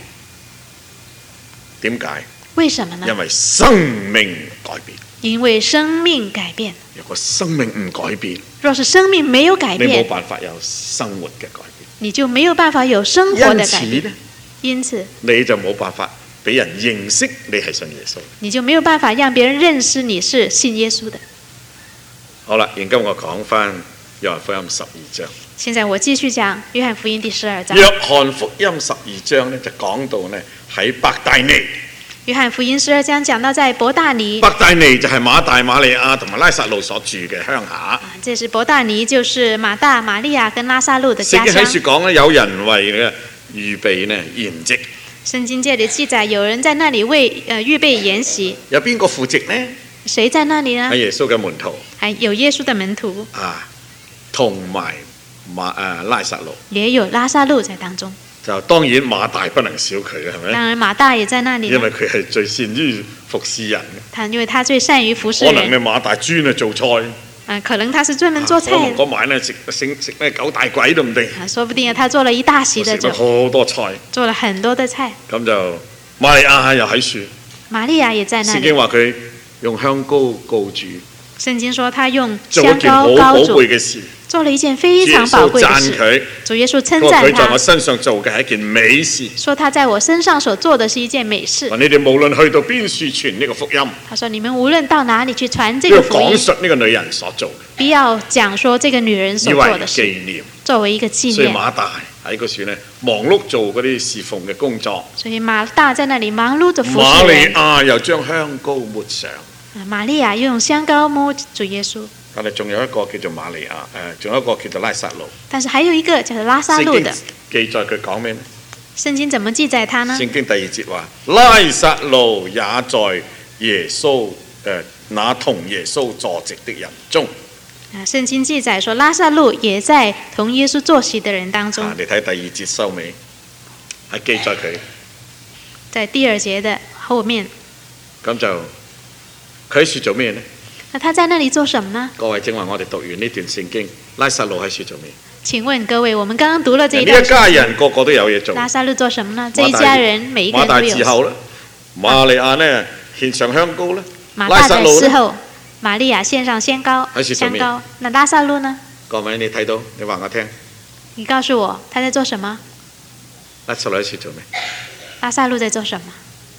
點解？ 為什麼呢？ 因為生命改變。 因為生命改變。 如果生命唔改變， 若是生命沒有改你冇變， 辦法有生活嘅改變。 你就沒有辦法有生活的改變。 因此呢， 因此你就冇辦法俾人認識你係信耶穌。 你就沒有辦法讓別人認識你是信耶穌的。 好啦，而家我講翻約翰福音十二章。 現在我繼續講約翰福音第十二章。 約翰福音十二章咧就講到呢喺伯大尼。 約翰福音十二章講到在伯大尼。 伯大尼就係馬大、馬利亞同埋拉撒路所住嘅鄉下。 啊，這是伯大尼，就是馬大、瑪利亞跟拉撒路的家鄉。 聖經喺處講咧，有人為嘅預備呢筵席。 聖經這裡記載，有人在那裡為呃預備筵席。 有邊個負責呢？ 誰在那裡呢？ 係耶穌嘅門徒。 還有耶穌的門徒。 啊，同埋馬誒拉撒路。 也有拉撒路在當中。 就當然馬大不能少佢嘅，係咪？ 當然馬大也在那裡。 因為佢係最善於服侍人。 他因為他最善於服侍可人。 能你馬大專係做菜。 啊，可能他是專門做菜。 可能嗰晚咧食食食咩九大簋都唔定。 啊，說不定他做了一大席的酒。 食咗好多菜。 做了很多的菜。 咁就瑪利亞又喺樹。 瑪利亞也在那裡。 聖經話佢用香膏膏主。 聖經說他用香膏膏主。做了一件非常寶貴的事。主耶穌稱讚他。 佢在我身上做嘅係一件美事。 說他在我身上所做的是一件美事。 你哋無論去到邊處傳呢個福音。 他說：你們無論到哪裡去傳這個福音。 要講述呢個女人所做嘅。 必要講說這個女人所做的事。 紀念。 作為一個紀念。 所以馬大喺嗰處呢，忙碌做嗰啲侍奉嘅工作。 所以馬大在那裡忙碌着服侍瑪利亞又將香膏抹上。 瑪利亞用香膏抹主耶穌。 但係仲有一個叫做瑪利亞，誒，仲有一個叫做拉撒路。 但是還有一個叫做拉撒路的。 記載佢講咩呢？ 聖經怎麼記載他呢？ 聖經第二節話：拉撒路也在耶穌誒那同耶穌坐席的人中。 啊，聖經記載說拉撒路也在同耶穌坐席的人當中。 啊，你睇第二節收尾，係記載佢。 在第二節的後面。 咁就佢喺處做咩呢？ 那他在那裡做什麼呢？ 各位正話，我哋讀完呢段聖經，拉撒路喺處做咩？ 請問各位，我們剛剛讀了這一段。 呢一家人個個都有嘢做。 拉撒路做什麼呢？這一家人每一個人都有。 馬大伺候啦，瑪利亞呢獻上香膏啦。 馬大在伺候，瑪利亞獻上香膏。香膏。那拉撒路呢？ 各位你睇到，你話我聽。 你告訴我，他在做什麼？ 拉撒路喺處做咩？ 拉撒路在做什麼？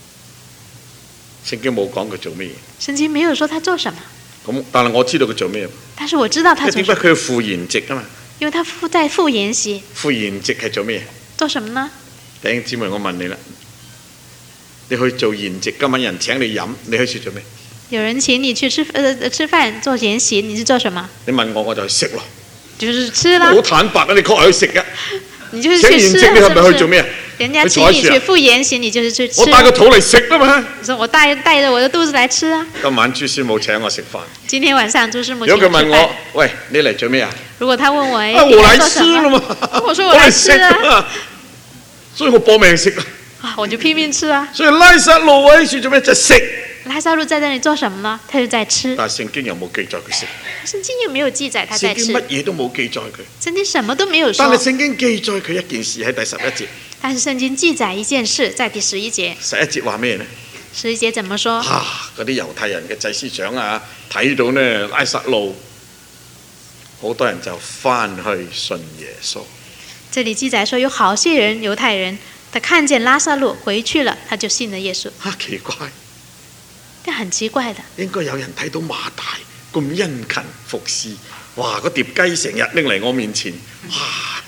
聖經冇講佢做咩嘢。 聖經沒有說他做什麼。 咁，但係我知道佢做咩。 但是我知道他做什麼。 點解佢要赴筵席啊嘛？ 因為他赴在赴筵席。 赴筵席係做咩？ 做什麼呢？ 弟兄姊妹，我問你啦，你去做筵席，今晚人請你飲，你去做咩？ 有人請你去吃呃吃飯做筵席，你是做什麼？ 你問我，我就去食咯。 就是吃啦。 好坦白啊，你確係去食噶。 你就是去吃， 請筵席，你係咪去做咩？ 人家請你去赴筵席，你就是去吃。 我帶個肚嚟食啊嘛。 你說我帶帶着我的肚子來吃啊。 今晚朱師母請我食飯。 今天晚上朱師母請我吃飯。 如果佢問我，喂，你嚟做咩啊？ 如果他問我，哎， 我來吃啦嘛。 我說我來吃啊。 所以我搏命食啊。我就拼命吃啊。 所以拉撒路喺處做咩？就食。 拉撒路在那裡做什麼呢？他就在吃。 但係聖經有冇記載佢食？ 聖經又沒有記載他在吃。 聖經乜嘢都冇記載佢。 聖經什麼都沒有說。 但係聖經記載佢一件事喺第十一節。 但是聖經記載一件事，在第十一節。 十一節話咩呢？ 十一節怎麼說？ 啊！嗰啲猶太人嘅祭司長啊，睇到呢拉撒路，好多人就翻去信耶穌。 這裡記載說有好些人猶太人，他看見拉撒路回去了，他就信了耶穌。 啊，奇怪！ 但很奇怪的。 應該有人睇到馬大咁殷勤服侍，哇！嗰碟雞成日拎嚟我面前，哇！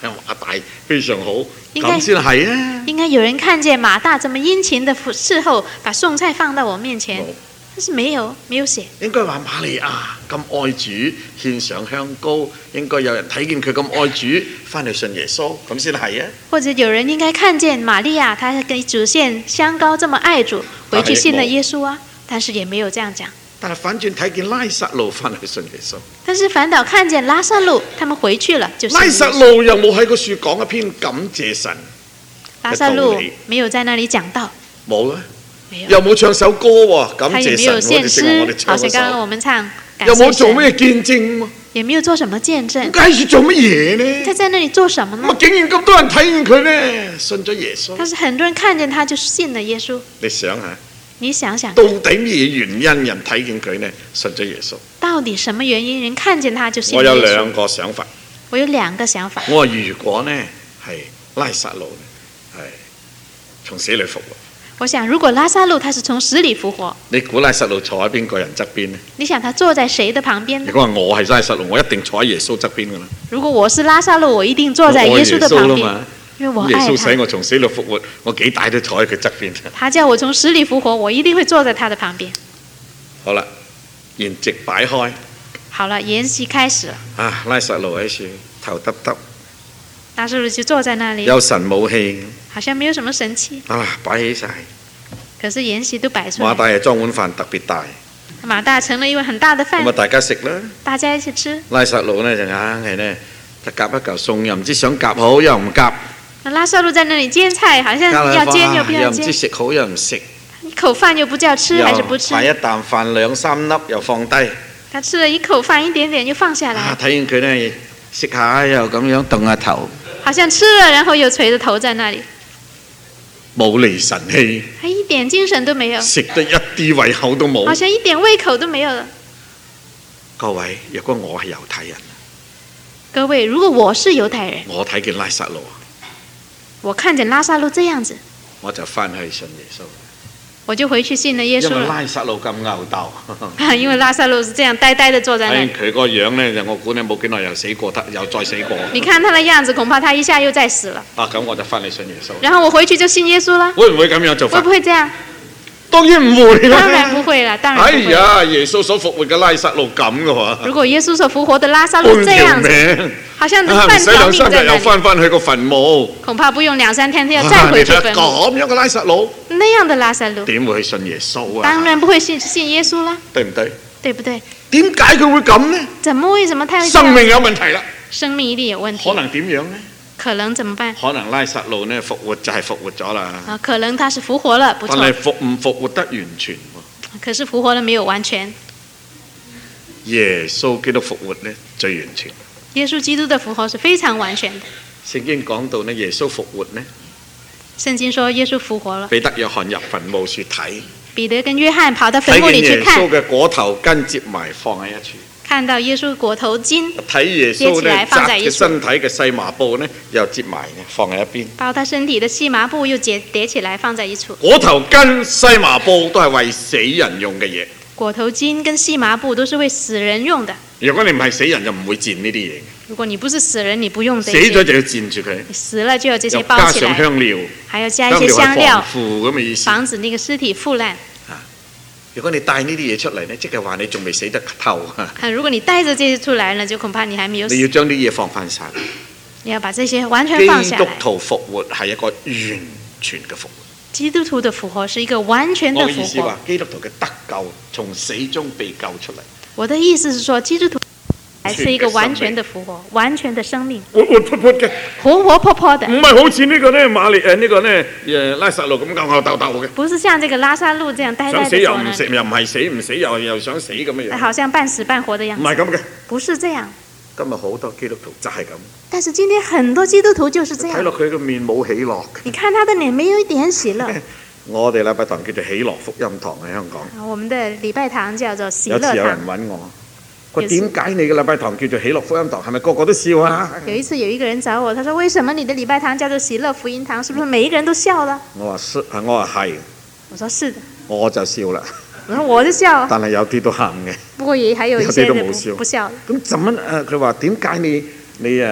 馬大非常好， 應該咁先係啊！ 應該有人看見馬大這麼殷勤的侍候，把餸菜放到我面前， 冇但是沒有，沒有寫。 應該話瑪利亞咁愛主，獻上香膏，應該有人睇見佢咁愛主，翻去信耶穌，咁先係啊！ 或者有人應該看見瑪利亞，她給主獻香膏這麼愛主，回去信了耶穌啊，但是也沒有這樣講。 但係反轉睇見拉撒路翻去信耶穌， 但是反倒看見拉撒路，他們回去了就信耶穌。 拉撒路又冇喺個樹講一篇感謝神， 拉撒路沒有在那裡講道， 冇啊， 沒有， 又冇唱首歌喎，感他也謝神， 沒有獻我哋正話我哋詩，好唱嗰像剛剛首， 我們唱，感又冇謝神， 做咩見證喎， 也沒有做什麼見證， 咁住做乜嘢呢？ 他在那裡做什麼呢咁？竟然咁多人睇見佢呢，信咗耶穌。 但是很多人看見他就信了耶穌。 你想下， 你想想， 到底咩原因人睇見佢呢，信咗耶穌？ 到底什麼原因人看見他就信我了耶穌？ 有兩個想法。 我有兩個想法。 我話如果呢係拉撒路呢係從死裏復活， 我想如果拉撒路他是從死裡復活， 你估拉撒路坐喺邊個人側邊呢？ 你想他坐在誰的旁邊呢如？果話我係拉撒路，我一定坐喺耶穌側邊噶啦。 如果我是拉撒路，我一定坐在耶穌的旁邊我愛耶穌啦嘛， 因為我耶愛他。 穌使我從死裏復活，我幾大都坐喺佢側邊。 他叫我從死裡復活，我一定會坐在他的旁邊。 好啦，筵席擺開， 好了，筵席開始了， 啊，拉撒路喺處頭耷耷， 拉撒路就坐在那裡， 有神冇氣， 好像沒有什麼神氣， 啊，擺起晒。 可是筵席都擺出來。 馬大係裝碗飯特別大， 馬大盛了一碗很大的咁啊飯， 大家食啦。 大家一起吃。 拉撒路呢就硬係呢，就夾一嚿餸，又唔知想夾好又唔夾， 那拉撒路在那裡煎菜，好像要煎又不要又唔知煎， 食好又唔食， 一口飯又不叫吃又還是不吃？ 擺一啖飯兩三粒又放低， 他吃了一口飯，一點點就放下啊來， 睇見佢呢食下又咁樣動下頭， 好像吃了，然後又垂着頭在那裡， 冇離神氣， 他一點精神都沒有， 食得一啲胃口都冇好。像一點胃口都沒有了。 各位，若果我係猶太人， 各位，如果我是猶太人， 我睇見拉撒路， 我看見拉撒路這樣子， 我就翻去信耶穌， 我就回去信了耶穌因為了。 拉撒路咁牛鬥。 因為拉撒路是這樣呆呆的坐在那裡， 睇佢個樣呢，就我估呢冇幾耐又死過，得又再死過。 你看他的樣子，恐怕他一下又再死了。 啊，咁我就翻嚟信耶穌。 然後我回去就信耶穌了， 會唔會咁樣做法會不？會這樣？ 當然唔會啦。 當然不會了，當然哎不會。 呀，耶穌所復活嘅拉撒路咁嘅喎， 如果耶穌所復活的拉撒路半條這樣子， 命， 好像啊唔半條使兩三日又命在那裡， 翻翻去個墳墓。 恐怕不用兩三天，他要再啊你回去墳墓。 睇下咁樣嘅拉撒路， 那樣的拉撒路， 點會去信耶穌啊？ 當然不會信信耶穌啦， 對唔對？ 對不對？ 點解佢會咁呢？ 怎麼為什麼他會這樣？ 生命有問題啦。 生命一定有問題。 可能點樣呢？ 可能怎麼辦？ 可能拉撒路呢復活就係復活咗啦， 啊，可能他是復活了，不但係錯。 復唔復活得完全喎？ 可是復活了沒有完全。 耶穌基督復活呢最完全。 耶穌基督的復活是非常完全的。 聖經講到呢，耶穌復活呢， 聖經說耶穌復活了， 彼得、約翰入墳墓處睇， 彼得跟約翰跑到墳睇墓裡去見耶穌看， 嘅果頭根接埋放喺一處， 看到耶穌裹頭巾， 睇耶穌呢接起來放在一處紮嘅身體嘅細麻布呢，又接埋嘅放喺一邊。 把他身體的細麻布又疊疊起來放在一處。 果頭根、細麻布都係為死人用嘅嘢。 裹頭巾跟細麻布都是為死人用的。 如果你唔係死人，就唔會墊呢啲嘢。 如果你不是死人，你不用這死咗些。 就要墊住佢， 你死了就有這些又加包起來， 上香料， 還要加一些香係料防，腐咁嘅意思。 防止那個屍體腐爛。 如果你帶呢啲嘢出嚟呢，即係話你仲未死得透。 啊，如果你帶着這些出來呢，就恐怕你還沒有死。 你要將啲嘢放翻晒。 你要把這些完全放基下來。 督徒復活係一個完全嘅復活。 基督徒的復活是一個完全的我嘅意思復活話。，基督徒嘅得救從死中被救出嚟。 我的意思是說，基督徒還是一個完全的復活，完全的生命， 活活潑潑嘅， 活活潑潑的， 唔係好似呢個呢馬利誒呢個呢誒拉撒路咁牛牛鬥鬥嘅， 不是像這個拉撒路這樣呆呆想的坐那死又唔死， 裡， 又唔係死唔死又又想死咁嘅樣。 好像半死半活的樣子。 唔係咁嘅。 不是這樣。 今日好多基督徒就係咁， 但是今天很多基督徒就是這樣， 睇落佢個面冇喜樂。 你看他的臉沒有一點喜樂。 我哋禮拜堂叫做喜樂福音堂喺香港。 我們的禮拜堂叫做喜有次有樂堂。 人揾我，佢話點解你嘅禮拜堂叫做喜樂福音堂？係咪個個都笑啊？ 有一次有一個人找我，他說：為什麼你的禮拜堂叫做喜樂福音堂？是不是每一個人都笑了？ 我話是，我話係， 我說是的， 我就笑啦。 我說我就笑， 但係有啲都喊嘅。 不過也還有一些有啲都的冇笑不不笑的。 咁怎麼誒？佢話點解你你誒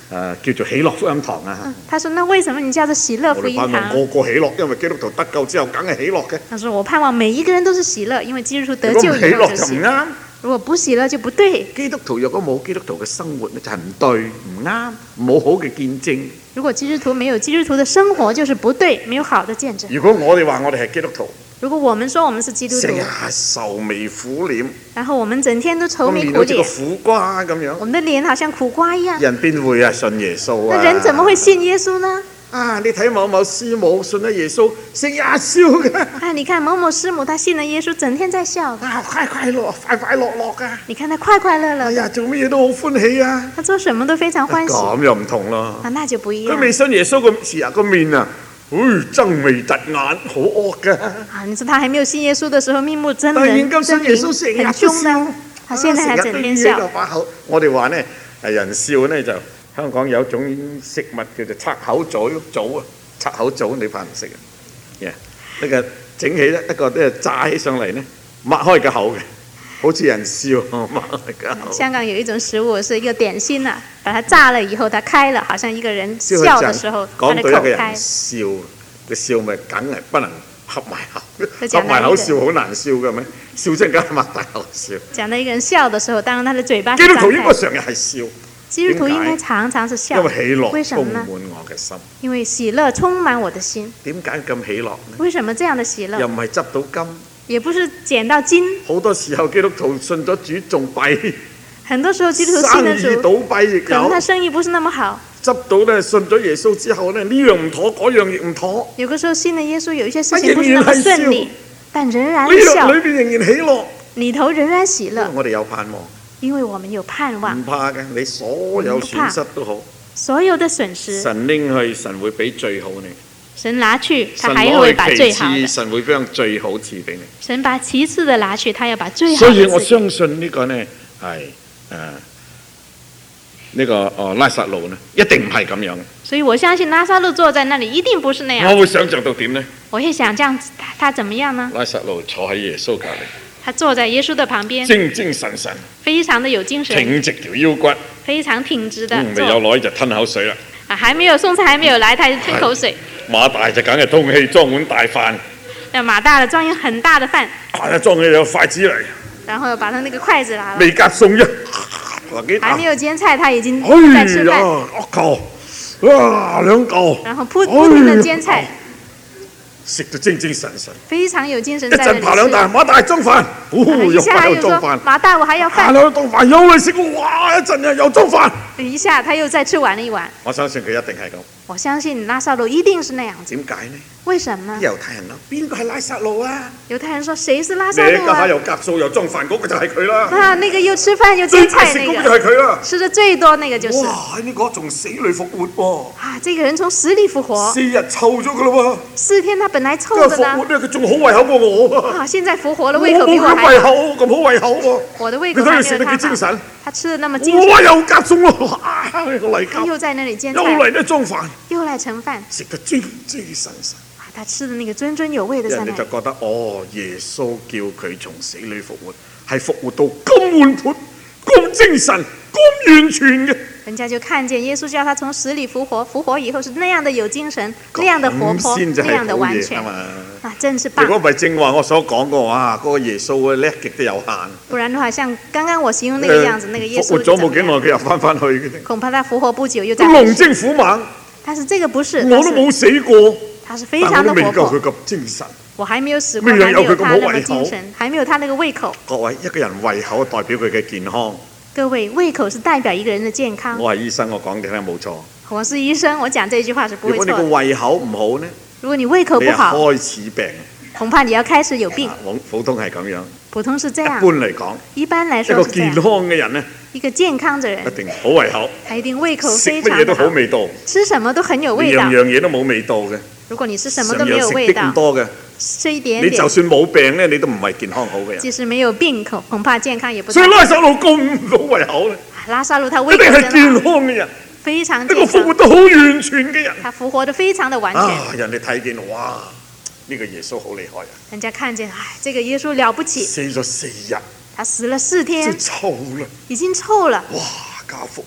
誒叫做喜樂福音堂啊。 嗯，他說：那為什麼你叫做喜樂我福音哋盼望堂？ 個個喜樂，因為基督徒得救之後梗係喜樂嘅。 他說：我盼望每一個人都是喜樂，因為基督徒得救如果唔喜樂以後就喜樂。 就唔啱。 如果不喜樂就不對。 基督徒若果冇基督徒嘅生活咧，就係唔對、唔啱、冇好嘅見證。 如果基督徒沒有基督徒的生活，就是不對，沒有好的見證。 如果我哋話我哋係基督徒， 如果我們說我們是基督徒成，日愁眉苦臉， 然後我們整天都愁個眉苦臉， 面好似個苦瓜咁樣， 我們的臉好像苦瓜一樣， 人邊會啊信耶穌啊？ 那人怎麼會信耶穌呢？ 啊！你睇某某師母信咗耶穌，成日笑嘅， 啊，你看某某師母，她信了耶穌，整天在笑。 啊快快樂快快樂樂噶。 你看她快快樂樂的， 哎呀，做乜嘢都好歡喜啊！ 她做什麼都非常歡喜。 咁又唔同咯。 啊，那就不一樣。 佢未信耶穌個時啊個面啊，誒爭眉突眼，好惡噶。 啊，你說他還沒有信耶穌的時候，面目猙但係現獰、猙今信耶穌成獰， 日都很兇笑的。他現在還整天笑。 把口，我哋話呢，誒人笑呢就香港有種食物叫做拆口棗棗啊。拆口棗你怕唔識啊？呀，呢個整起一個咧炸起上嚟呢，擘開個口嘅，好似人笑擘開個口。 香港有一種食物是一個點心啊，把它炸了以後，它開了，好像一個人笑的時候，他的口講到一個人開。 笑，你笑咪梗係不能合埋口， 就講到合埋口一個笑好難笑嘅咩？笑真梗係擘大口笑。 講到一個人笑的時候，當然他的嘴巴是基督張開。 徒應該成日係笑， 基督徒應該常常是笑， 因為喜樂為什麼呢？ 充滿我嘅心。 因為喜樂充滿我的心。 點解咁喜樂呢？ 為什麼這樣的喜樂？ 又唔係執到金。 也不是撿到金。 好多時候基督徒信咗主仲弊， 很多時候基督徒信了主， 生意倒閉亦可能他有。 生意不是那麼好。 執到咧信咗耶穌之後咧，呢樣唔妥，嗰樣亦唔妥。 有個時候信了耶穌，有一些事情不是那麼順利，但仍然呢笑， 裏邊仍然喜樂。 裏頭仍然喜樂， 我哋有盼望， 因為我們有盼望唔。怕嘅。你所有損失都好， 所有的損失， 神拎去，神會俾最好你。 神拿去，他神還會把攞去其次， 最好的。 神會將最好賜俾你。 神把其次的拿去，他要把最好所的賜給你。 以我相信呢個呢係誒呢個哦拉撒路呢，一定唔係咁樣嘅。 所以我相信拉撒路坐在那裡一定不是那樣。 我會想像到點呢？ 我會想這樣子，他他怎麼樣呢？ 拉撒路坐喺耶穌隔離， 他坐在耶穌的旁邊， 精精神神， 非常的有精神， 挺直條腰骨， 非常挺直的嗯，未有坐。 耐就吞口水啦。 啊，還沒有送菜還沒有來，他就吞口水。 馬大就梗係通氣裝碗大飯， 那馬大的裝一很大的飯， 啊裝起有筷子嚟， 然後把他那個筷子拿了。 未夾餸一，話幾還沒有煎菜，他已經哎在吃飯， 呀，一嚿，哇兩嚿， 然後不不停的煎菜， 食到精精神神。 非常有精神一在那陣扒兩大， 裡吃。 馬大裝飯，哦一又下他又說又裝飯， 馬大我還要飯， 扒兩當飯又嚟食喎，哇一陣又又裝飯。 一下他又再吃完了一碗。 我相信佢一定係咁。 我相信拉撒路一定是那樣子。 點解呢？ 為什麼呢？ 猶太人諗邊個係拉撒路啊？ 猶太人說誰是拉撒你路啊？ 家下又夾數又裝飯嗰個就係佢啦。 啊，那個又吃飯又最煎菜那大食嗰個就個， 係佢啦。 吃的最多那個就是。 哇！呢個從死裏復活啊，這個人從死裡復喎， 活， 四日臭咗噶啦喎。 四天他本來臭今日的呢， 復活咧，佢仲好胃口過我喎。 啊，現在復活了， 我胃口比我冇咁胃還好， 口，咁好胃口喎。 我的胃你口還沒睇佢食得幾有他好。 精神。 他吃的那麼精哇！ 神， 又夾餸喎，哇！呢個嚟夾， 他又在那裡煎又菜， 嚟咧裝飯， 又來盛飯， 食得精精神神。 啊，他吃的那個津津有味的在那裡。 人哋就覺得哦，耶穌叫佢從死裏復活，係復活到咁活潑、咁精神、咁完全嘅。 人家就看見耶穌叫他從死裡復活，復活以後是那樣的有精神，那樣的活潑， 先至那樣係好的完全嘢啊嘛！ 啊，真是棒如。果唔係正話我所講嘅話，嗰、個耶穌叻極都有限。 不然的話，像剛剛我形容那個樣子，那個耶復活穌就咗冇幾耐， 怎麼樣？ 佢又翻返去嘅啫。 恐怕他復活不久又再佢龍回去。 精虎猛， 但是這個不是， 我都他是冇死過， 他是非常的活但我都未夠佢潑。 咁精神。 我還沒有死過， 未還沒有有佢咁好他那麼胃口精神，還沒有他那個胃口。 各位，一個人胃口代表佢嘅健康。 各位，胃口是代表一個人的健康。 我係醫生，我講嘅聽冇錯。 我是醫生，我講這句話是不會如果你個錯的。 胃口唔好呢， 如果你胃口你係不好， 開始病。 恐怕你要開始有病啊。普普通係咁樣。 普通是這一樣， 般嚟講， 一般來一個健說是這樣。 康嘅人呢， 一個健康的人一，定好胃口， 他一定胃口食非乜嘢都好常的好， 味道， 吃什麼都很有味道樣。樣嘢都冇味道嘅， 如果你吃什麼都沒有食味道， 啲咁多嘅， 吃一點點， 你就算冇病咧，你都唔係健康好嘅人。 即使沒有病，恐恐怕健康也不所以太好。 拉撒路咁好胃口咧， 拉撒路他一胃口定係健真好， 康嘅人， 非常一個健康， 復活得好完全嘅人。 他復活得非常的完全。 啊！人哋睇見哇，呢個耶穌好厲害啊！ 人家看見，唉，這個耶穌了不起， 死咗四日， 他死了四即天係，臭啦！ 已經臭了， 哇！加復活， 他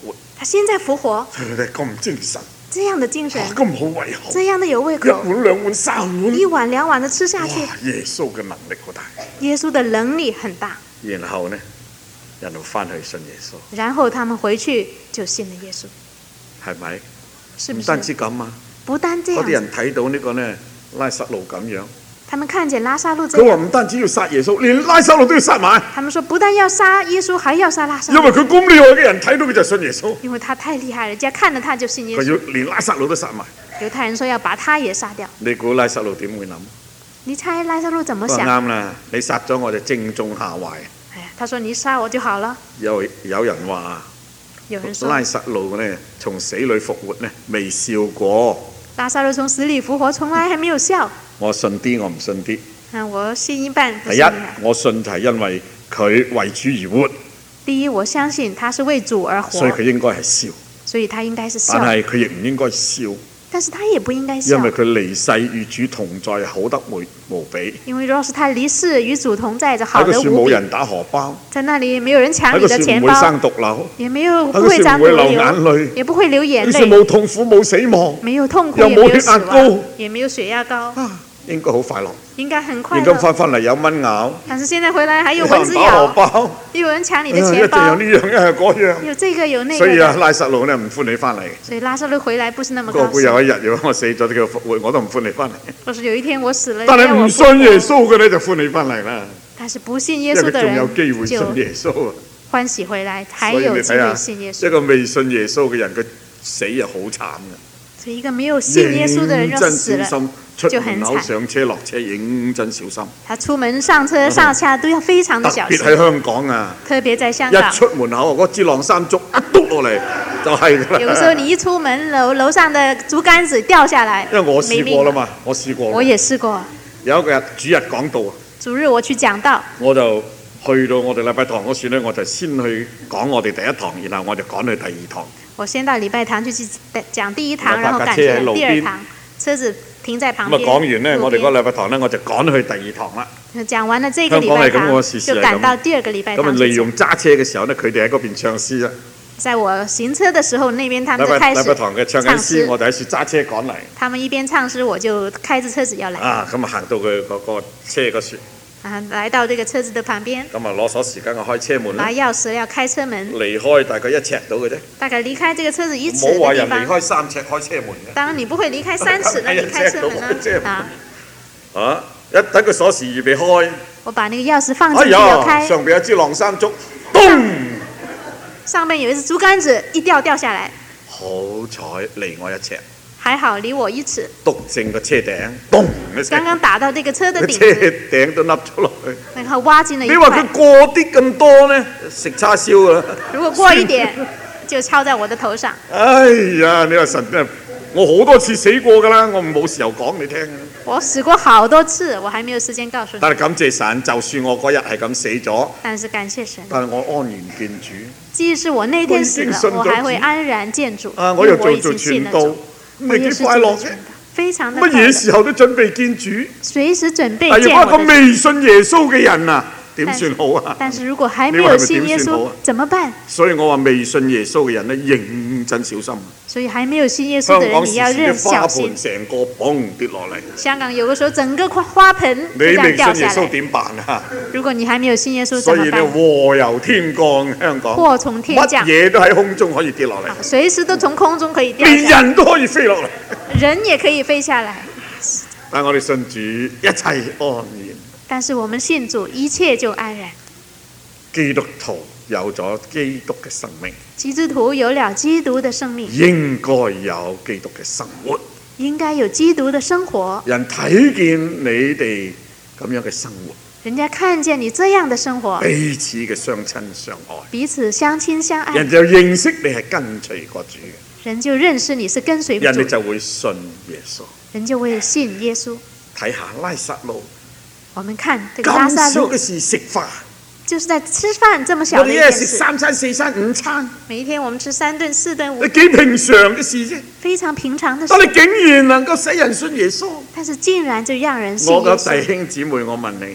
他現在復活， 佢哋咁精神， 這樣的精神， 咁好胃口， 這樣的有胃一口， 碗兩碗三碗， 一碗兩碗的吃下去。 哇！耶穌嘅能力好大。 耶穌的能力很大。 然後呢，人就翻去信耶穌， 然後他們回去就信了耶穌， 係咪？ 是不是？ 唔單止咁啊， 不單這嗰啲樣， 人睇到呢個呢拉撒路咁樣， 他們看見拉撒路這佢話樣， 唔單止要殺耶穌，連拉撒路都要殺埋， 他們說不但要殺耶穌，還要殺拉撒因為路， 佢咁厲害嘅人睇到佢就信耶穌， 因為他太厲害了，人家看了他就信耶佢穌。 要連拉撒路都殺埋。 猶太人說要把他也殺掉， 你估拉撒路點會諗？ 你猜拉撒路怎麼佢話想？ 啱啦，你殺咗我就正中下懷。 哎呀，他說你殺我就好了。 有有人話有人說拉撒路呢從死裏復活呢未笑過， 拉撒路從死裡復活，從來還沒有笑。 我信啲，我唔信啲。 啊，我信一半，不第一信一半。， 我信就係因為佢為主而活， 第一，我相信他是為主而活， 所以佢應該係笑。 所以他應該是笑但。係佢亦唔應該笑， 但是他也不應該笑因，為佢離世與主同在，好得無無比。 因為若是他離世與主同在，就喺個樹好得無比。 冇人打荷包， 在那裡沒有人搶喺個你的錢樹唔會生包， 毒瘤， 也沒有喺個不會長樹唔會流毒瘤， 眼淚， 也不會流眼喺個樹淚， 冇痛苦冇死亡， 沒有痛苦， 又冇也沒有死血壓高亡，也沒有血壓高， 啊，應該好快樂。 應該很快而家樂。 翻返嚟有蚊咬， 但是現在回來還有有蚊子人打荷咬， 包， 又有人搶你哎呀一的錢包陣有，呢樣，一係嗰樣。 有這個有那所以啊， 個的， 拉撒路呢唔歡你翻嚟。 所以拉撒路回來不是那麼個高興。 會有一日，如果我死咗，叫復活，我都唔歡你翻嚟。 若是有一天我死了， 但係要我唔信耶穌嘅呢，就歡你翻嚟啦， 但是不信耶因為佢穌的仲有機人就會信耶穌啊。 歡喜回來，還所以有機你睇下， 會信耶穌。 一個未信耶穌嘅人，佢死啊好慘嘅。 所以一個沒有信耶穌的人認真若死了， 小心，出就很門口慘上車落車認真小心。 他出門上車上下都要非常特的小心， 別喺香港啊， 特別在香一港。 出門口嗰支晾衫竹一篤落嚟就係㗎啦。 有的時候你一出門，樓樓上的竹竿子掉下來， 因為我試過啦沒命。 嘛，我試過。 我也試過， 有一個日主日講道啊， 主日我去講道， 我就去到我哋禮拜堂嗰時咧，我就先去講我哋第一堂，然後我就趕去第二堂。 我先到禮拜堂就去講第一堂， 我然後趕把架車喺路邊去第二堂，車子停在旁咁啊邊。 講完呢， 路我哋嗰個邊禮拜堂呢，我就趕去第二堂啦。 講完了這個禮拜香港係咁堂， 喎時時就係咁趕到第二個禮拜咁啊堂去講。 利用揸車嘅時候呢，佢哋喺嗰邊唱詩啦。 在我行車的時候，那邊他們禮拜禮拜就開始堂嘅唱緊唱詩，我詩。 哋喺處揸車趕嚟。 他們一邊唱詩，我就開着車子要來。 啊，咁啊行到佢嗰個車嗰處， 啊，來到這個車子的旁邊， 咁啊攞鎖匙羹啊開車門啦， 拿鑰匙要開車門， 離開大概一尺到嘅啫。 大概離開這個車子一尺冇話的地方。 人離開三尺開車門嘅。 當然你不會離開三尺，那你開車門呢？啊， 啊！一等個鎖匙預備開， 我把那個鑰匙放哎進去要呀， 開， 上邊有支晾衫竹，咚！ 上面有一支竹竿子，一掉掉下來， 好彩離我一尺， 還好離我一尺， 篤正個車頂，咚一聲剛，剛打到這個車的個頂車子， 頂都凹咗落去。 然後挖進了一你話佢塊。 過啲咁多呢？食叉燒啊！ 如果過一點，就敲在我的頭上。 哎呀！你話神真係，我好多次死過㗎啦，我冇時候講你聽啊。 我死過好多次，我還沒有時間告訴你。 但係感謝神，就算我嗰日係咁死咗， 但是感謝神， 但係我安然見主。 即使我那天死了我已經信，咗我還會安然見主， 啊！ 因我又做做為我已經信傳道了主，，我也你幾是做傳道快樂啫！， 非常的快樂， 乜嘢時候都準備見主。 隨時準備但係如果一個見我的主。 未信耶穌嘅人啊，點算好啊？ 但是如果還沒有信耶穌，怎麼辦？ 所以我話未信耶穌嘅人咧，認真小心。 所以還沒有信耶穌香的人，你要港時時認啲花小心盆。成個嘣跌落嚟， 香港有個時候整個花花盆你就這樣未信耶掉下來。 穌點辦啊？ 如果你還沒有信耶穌， 所以咧， 怎麼辦？ 禍由天降，香港禍從天乜降， 嘢都喺空中可以跌落嚟啊，，隨時都從空中可以掉連下來， 人都可以飛落嚟。 人也可以飛下來。 但我哋信主，一切安然。 但是我們信主，一切就安然。 基督徒有咗基督嘅生命， 基督徒有了基督的生命， 應該有基督嘅生活。 應該有基督的生活。 人睇見你哋咁樣嘅生活， 人家看見你這樣的生活， 彼此嘅相親相愛， 彼此相親相愛， 人就認識你係跟隨過主嘅， 人就認識你是跟隨主， 人哋就會信耶穌。 人就會信耶穌。 睇下拉撒路我們看這個拉撒咁少路嘅，事食飯， 就是在吃飯這麼小我哋一日的一件事。 食三餐四餐五餐， 每一天我們吃三頓四頓五你幾平常嘅事啫。 非常平常的事但，你竟然能夠使人信耶穌， 但是竟然就讓人信耶我嘅弟穌。 兄姊妹，我問你，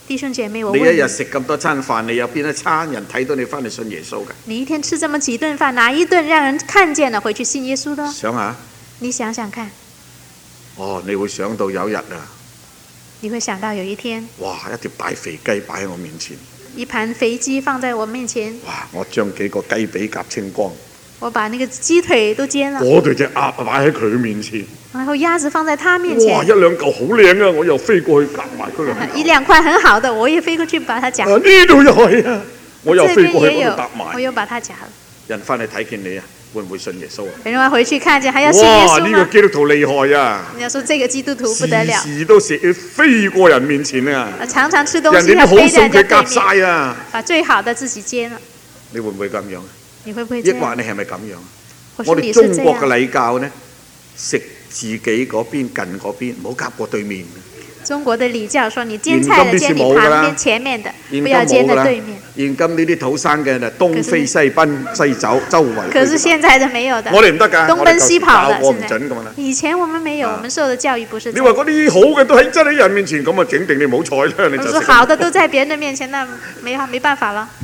弟兄姐妹，我你一問你， 日食咁多餐飯，你有邊一餐人睇到你翻嚟信耶穌㗎？ 你一天吃這麼幾頓飯，哪一頓讓人看見了回去信耶穌的？ 想下， 你想想看， 哦，你會想到有一日啊， 你會想到有一天， 哇！一條大肥雞擺喺我面前， 一盤肥雞放在我面前， 哇！我將幾個雞髀夾清光， 我把那個雞腿都煎了， 嗰對隻鴨擺喺佢面前， 然後鴨子放在他面哇！一前， 兩嚿好靚啊，我又飛過去夾埋佢兩嚿。 一兩塊很好的，我也飛過去把它夾。 啊！呢度又係啊，我又這飛過去邊也有嗰度搭， 我埋。 又把它夾了。 人翻嚟睇見你啊，會唔會信耶穌啊？ 人家回去看見還要信耶哇！呢個穌嗎？ 基督徒厲害啊！ 人家說這個基督徒不得了， 時時都食飛過人面前啊！ 常常吃東人哋啲好西還飛在餸佢夾人家對面， 晒啊！ 把最好的自己煎了。 你會唔會咁樣啊？ 你會不會這樣？ 抑或你係咪咁樣啊？ 我說我哋中你是這國嘅樣。 禮教呢，食自己嗰邊近嗰邊，唔好夾過對面。 中國的禮教說，你煎菜的煎你旁邊前面的， 現今不要煎冇㗎啦。 的對面。 現今呢啲土生嘅就東飛西奔西走周圍。 可是現在的沒有的， 我哋唔得㗎， 東奔西跑的。 我唔現在準咁樣啦。 以前我們沒有，我們受的教育不是這樣。 你話嗰啲好嘅都喺真喺人面前，咁啊整定你冇彩啦，你就食。 我說好的都在別人的面前，那沒沒辦法了。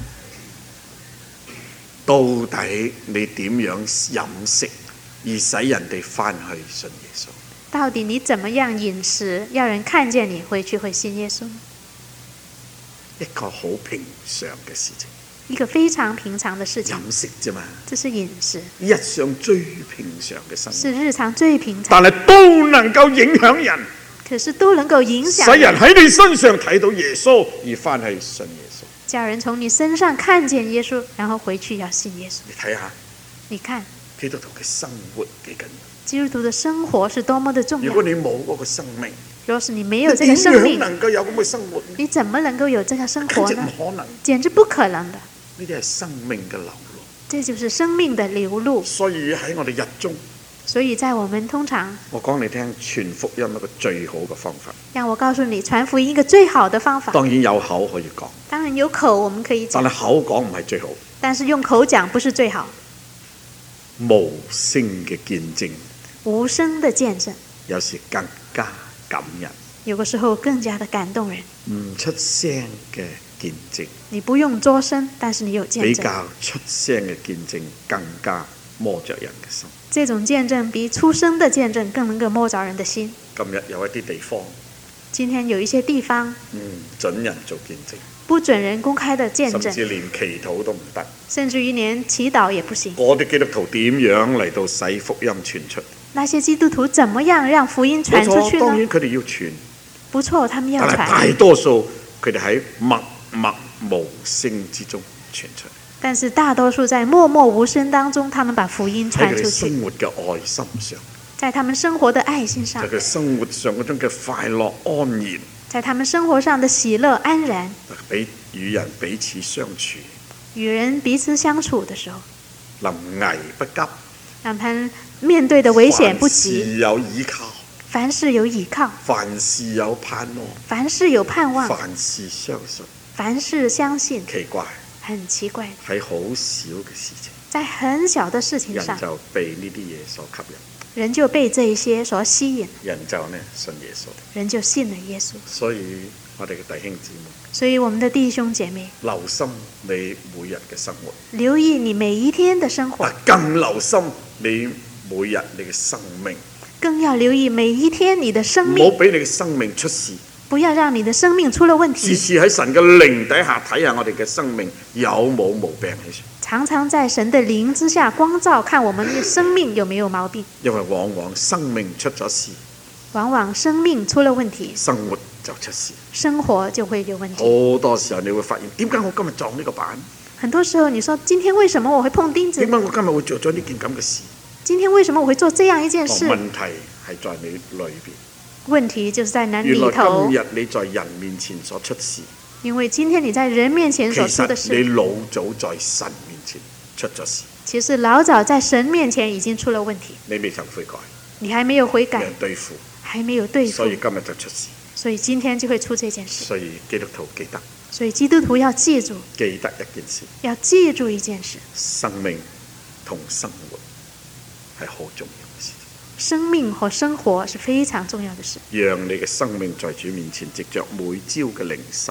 到底你點樣飲食而使人哋翻去信耶穌？ 到底你怎麼樣飲食，要人看見你回去會信耶穌？ 一個好平常嘅事情， 一個非常平常的事情， 飲食啫嘛， 這是飲食， 日常最平常嘅生活， 是日常最平常， 但係都能夠影響人， 可是都能夠影響使人喺你身上睇到耶穌而翻去信耶穌。 叫人從你身上看見耶穌，然後回去要信耶穌。 你睇下， 你看基督徒嘅生活幾緊要？ 基督徒的生活是多麼的重要。 如果你冇嗰個生命， 若是你沒有這個生你點樣命， 能夠有咁嘅生活呢？ 你怎麼能夠有這個生活簡直呢？ 唔可能， 簡直不可能的。 呢啲係生命嘅流露。 這就是生命的流露。 所以喺我哋日中， 所以在我們通常， 我講你聽，傳福音一個最好嘅方法。 讓我告訴你，傳福音一個最好的方法。 當然有口可以講， 當然有口我們可以講， 但係口講唔係最好。 但是用口講不是最好。 無聲嘅見證， 無聲的見證， 有時更加感人。 有個時候更加的感動人。 唔出聲嘅見證， 你不用作聲，但是你有見證。 比較出聲嘅見證更加摸着人嘅心。 這種見證比出聲的見證更能夠摸着人的心。 今日有一啲地方， 今天有一些地方唔準人做見證， 不准人公開的見甚至證， 連祈禱都唔得。 甚至於連祈禱也不行。 嗰啲基督徒點樣嚟到使福音傳出？ 那些基督徒怎麼樣讓福音傳出去呢？ 當然佢哋要傳， 不錯，他們要但係傳。 大多數佢哋喺默默無聲之中傳出。 但是大多數在默默無聲當中，他們把福音傳喺佢哋出去。 生活嘅愛心上， 在他們生活的愛心上在，佢生活上嗰種嘅快樂安然， 在他們生活上的喜樂安然， 俾與人彼此相處， 與人彼此相處的時候， 臨危不急， 讓他們面對的危險不凡事急， 有依靠， 凡事有倚靠， 凡事有盼望， 凡事有盼望， 凡事相信。 凡事相信。 奇怪， 很奇怪， 喺好少嘅事情， 在很小的事情人上， 就被呢啲嘢所吸引， 人就被這一些所吸引， 人就呢信耶穌。 人就信了耶穌。 所以我哋嘅弟兄姊妹， 所以我們的弟兄姐妹， 留心你每日嘅生活， 留意你每一天的生活， 更留心你每日你嘅生命， 更要留意每一天你的生唔好命， 俾你嘅生命出事。 不要讓你的生命出了問題。 時時喺神嘅靈底下睇下我哋嘅生命有冇毛病喺上， 常常在神的靈之下光照，看我們的生命有沒有毛病。 因為往往生命出咗事， 往往生命出了問題， 生活就出事。 生活就會有問題。 好多時候你會發現，點解我今日撞呢個板？ 很多時候你說，今天為什麼我會碰釘子點？解我今日會做咗呢件咁嘅事？ 今天為什麼我會做這樣一件事？ 問題係在你裏邊。 問題就是在那原來裡頭。 今日你在人面前所出事， 因為今天你在人面前其所出的實你事， 老早在神面前出咗事， 其實老早在神面前已經出了問題， 你未曾悔改， 你還沒有悔改俾人，對付， 還沒有對付所，以今日就出事。 所以今天就會出這件事。 所以基督徒記得所以基督徒要記住， 記得一件事， 要記住一件事： 生命同生活係好重要嘅事情。 生命和生活是非常重要的事。 讓你嘅生命在主面前，藉着每朝嘅靈修，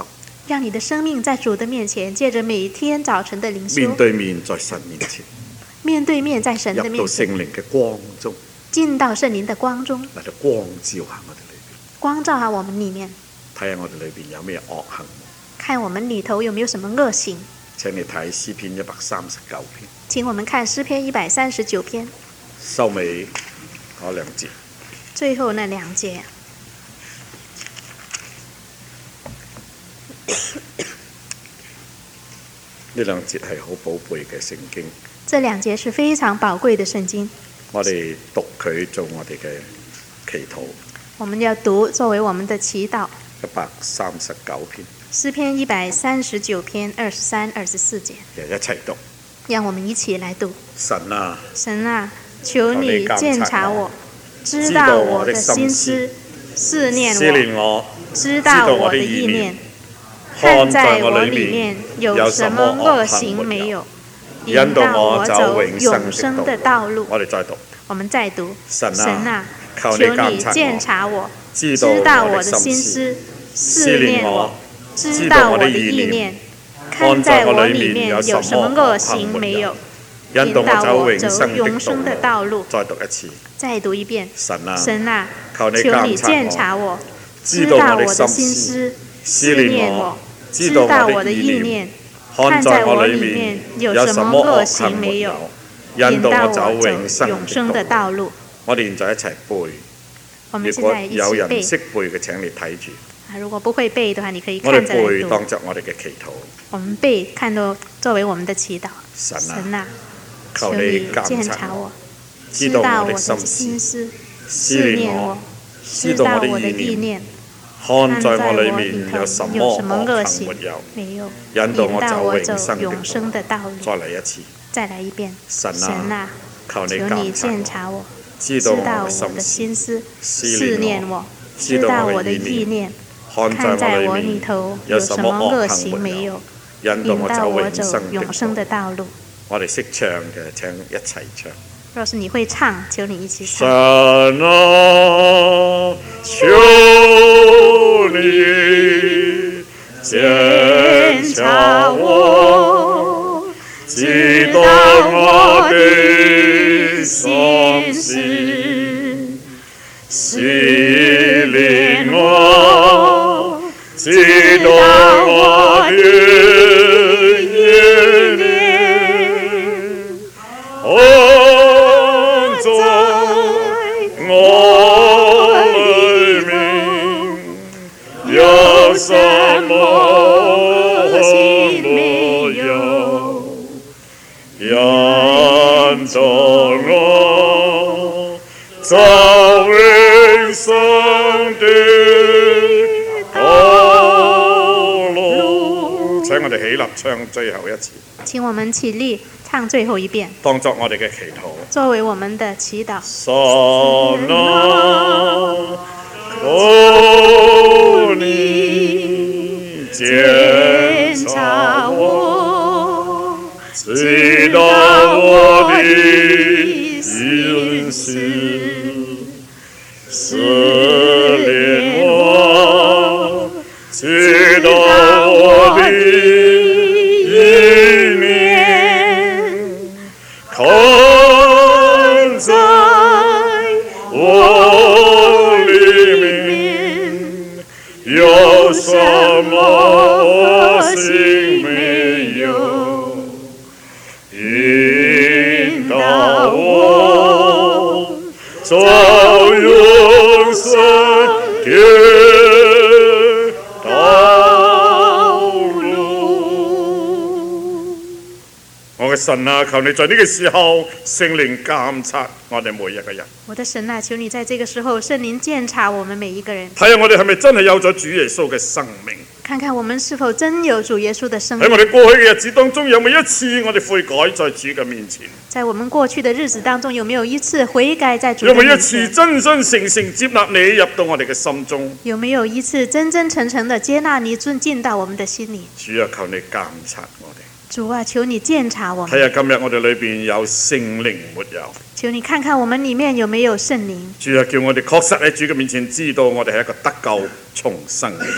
讓你的生命在主的面前，借着每天早晨的靈修， 面對面在神面前， 面對面在神的入到面前， 聖靈嘅光中， 進到聖靈的光中， 嚟到光照下我哋裏邊， 光照下我們裡面， 睇下我哋裏邊有咩惡行。 看我們裡頭有沒有什麼惡行。 請你睇詩篇一百三十九篇， 請我們看詩篇一百三十九篇收尾嗰兩節。 最後那兩節。 呢兩節係好寶貝嘅聖經， 這兩節是非常寶貴的聖經， 我哋讀佢做我哋嘅祈禱。 我們要讀作為我們的祈禱。 一百三十九篇， 詩篇一百三十九篇二十三、二十四節， 一齊讀。 讓我們一起來讀。 神啊， 神啊，求你鑒察我，知道我的心思，試念我，知道我的意念，看在我裡面有什麼惡行沒有，引導我走永生的道路。 我哋再讀。 我們再讀。 神啊， 求你鑒察我，知道我的心思，試念我，知道我的意念，看在我裡面有什麼惡行沒有，引導我走永生的道路。 再讀一次。 再讀一遍。 神啊， 神啊， 求你鑒察我，知道我的心思，試念我，知道我的意念，看在我裡面有什麼惡行沒有，引導我走永生的道路。 我哋現在一齊背。 我們如果現在一有人起背。 識背嘅，請你睇住。 如果不會背的話，你可以我哋看着來讀。 背當作我哋嘅祈禱。 我們背看作作為我們的祈禱。 神啊， 神啊， 求你鑒察我，知道道我的我的心思， 思， 試念我，知道我的意念， 看在我裡裡面有什麼有什麼惡惡行行沒有， 沒有， 引導我引導我走走永永生生的道路。 再嚟一次。 再來一遍。 神神啊， 啊，求求你你鑒察我， 知知道道我我的的心心思， 思，試念我，知道我的意念， 看看在我在我裡面裡頭有什麼有什麼惡惡行沒有行沒有，，引導引我走導我走永生永生的道。 的道路。 我哋識唱嘅，請一齊唱。 若是你會唱，求你一起神唱。 啊，求你鑒察我，知道我的心思，試煉我，知道我的意念，看在我裡面有什麼惡行沒有，引導我走永生的道路。請我哋起立唱最後一次， 請我們起立唱最後一遍， 當作我哋嘅祈禱。 作為我們的祈禱。 神啊，求你鑒察我，知道我的心思，試煉我，知道我的意念，看在我裡面有什麼惡行沒有，引導我走永生的道路。我嘅神啊，求你在呢個時候聖靈監察我哋每一個人， 我的神啊，求你在這個時候聖靈鑒察我們每一個人， 睇下我哋係咪真係有咗主耶穌嘅生命。 看看我們是否真有主耶穌的生喺我命。 哋過去嘅日子當中，有冇一次我哋悔改在主嘅面前？ 在我們過去的日子當中，有沒有一次悔改在主有冇一的面前？ 次真真誠誠接納你入到我哋嘅心中？ 有沒有一次真真誠誠的接納你進進到我們的心裡？ 主啊，求你監察我哋。 主啊，求你鑒察我們。 睇下今日我哋裏邊有聖靈沒有？ 求你看看我們裡面有沒有聖靈。 主啊，叫我哋確實喺主嘅面前知道我哋係一個得救重生嘅人。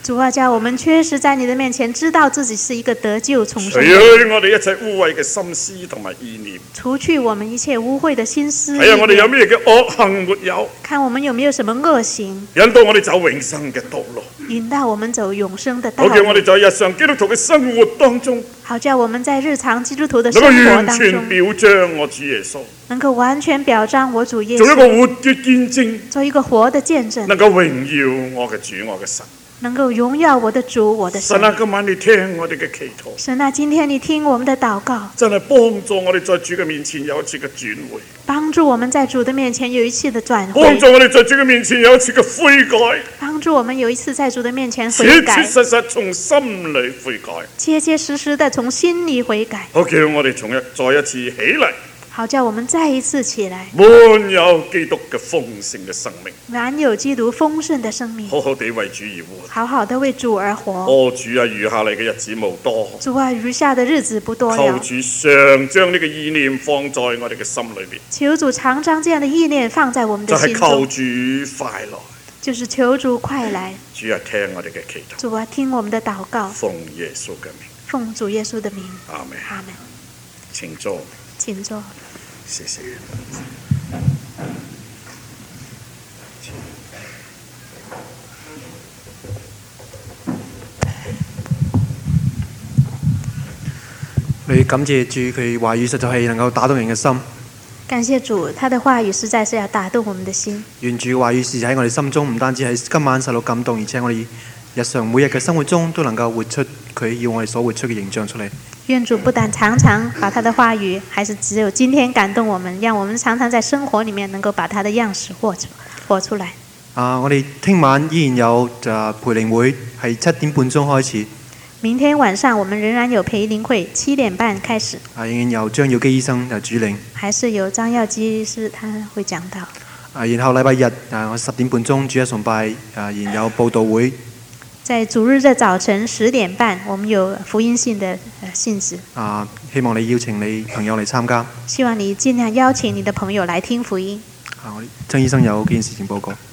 主啊，叫我們確實在你的面前知道自己是一個得救重除生的去人， 我哋一切污穢嘅心思同埋意念， 除去我們一切污穢的心思睇下我哋有意念， 咩嘅惡行沒有， 看我們有沒有什麼惡行， 引導我哋走永生嘅道路， 引導我們走永生的道好叫我路， 哋在日常基督徒嘅生活當中， 好叫我們在日常基督徒的能生活夠完全當中， 表彰我主耶穌， 能夠完全表彰我主耶做一穌， 個活嘅見證， 做一個活的見證， 能夠榮耀我嘅主我嘅神。 能夠榮耀我的主我的神神。啊，今晚你聽我哋嘅祈禱， 神啊，今天你聽我們的禱告， 真係幫助我哋在主嘅面前有一次嘅轉回， 幫助我們在主的面前有一次的轉幫回， 助我哋在主嘅面前有一次嘅悔改， 幫助我們有一次在主的面前切切悔改， 實實從心裏悔改， 切切實實的從心裡悔改， 好叫我哋從一再一次起嚟， 好叫我們再一次起來， 滿有基督嘅豐盛嘅生命， 滿有基督豐盛的生命， 好好地為主而活。 好好的為主而活。 哦，主啊，餘下嚟嘅日子無多， 主啊，餘下的日子不多了， 求主常將呢個意念放在我哋嘅心裏邊， 求主常將這樣的意念放在我們就係的心中， 求主快來。 就是求主快來。 主啊，聽我哋嘅祈禱， 主啊，聽我們的禱告， 奉耶穌嘅名， 奉主耶穌的名， 阿門。 阿門。 請坐， 請坐。 謝謝。 你感謝主，佢話語實在係能夠打動人嘅心。 感謝主，他的話語實在是要打動我們的心。 願主話語時喺我哋心中，唔單止喺今晚受到感動，而且我哋日常每日嘅生活中都能夠活出佢要我哋所活出嘅形象出嚟。 願主不但常常把他的話語，還是只有今天感動我們，讓我們常常在生活裡面能夠把他的樣式活出活出來。 啊，我哋聽晚依然有就培靈會，係七點半鐘開始。 明天晚上我們仍然有培靈會，七點半開始。 啊，仍然由張耀基醫生就主領。 還是由張耀基醫師他會講到。 啊，然後禮拜日啊，我十點半鐘主日崇拜啊，然有佈道會。 在主日的早晨十點半，我們有福音性的信息。 啊，希望你邀請你朋友嚟參加。 希望你盡量邀請你的朋友來聽福音。 啊，我張醫生有幾件事情報告。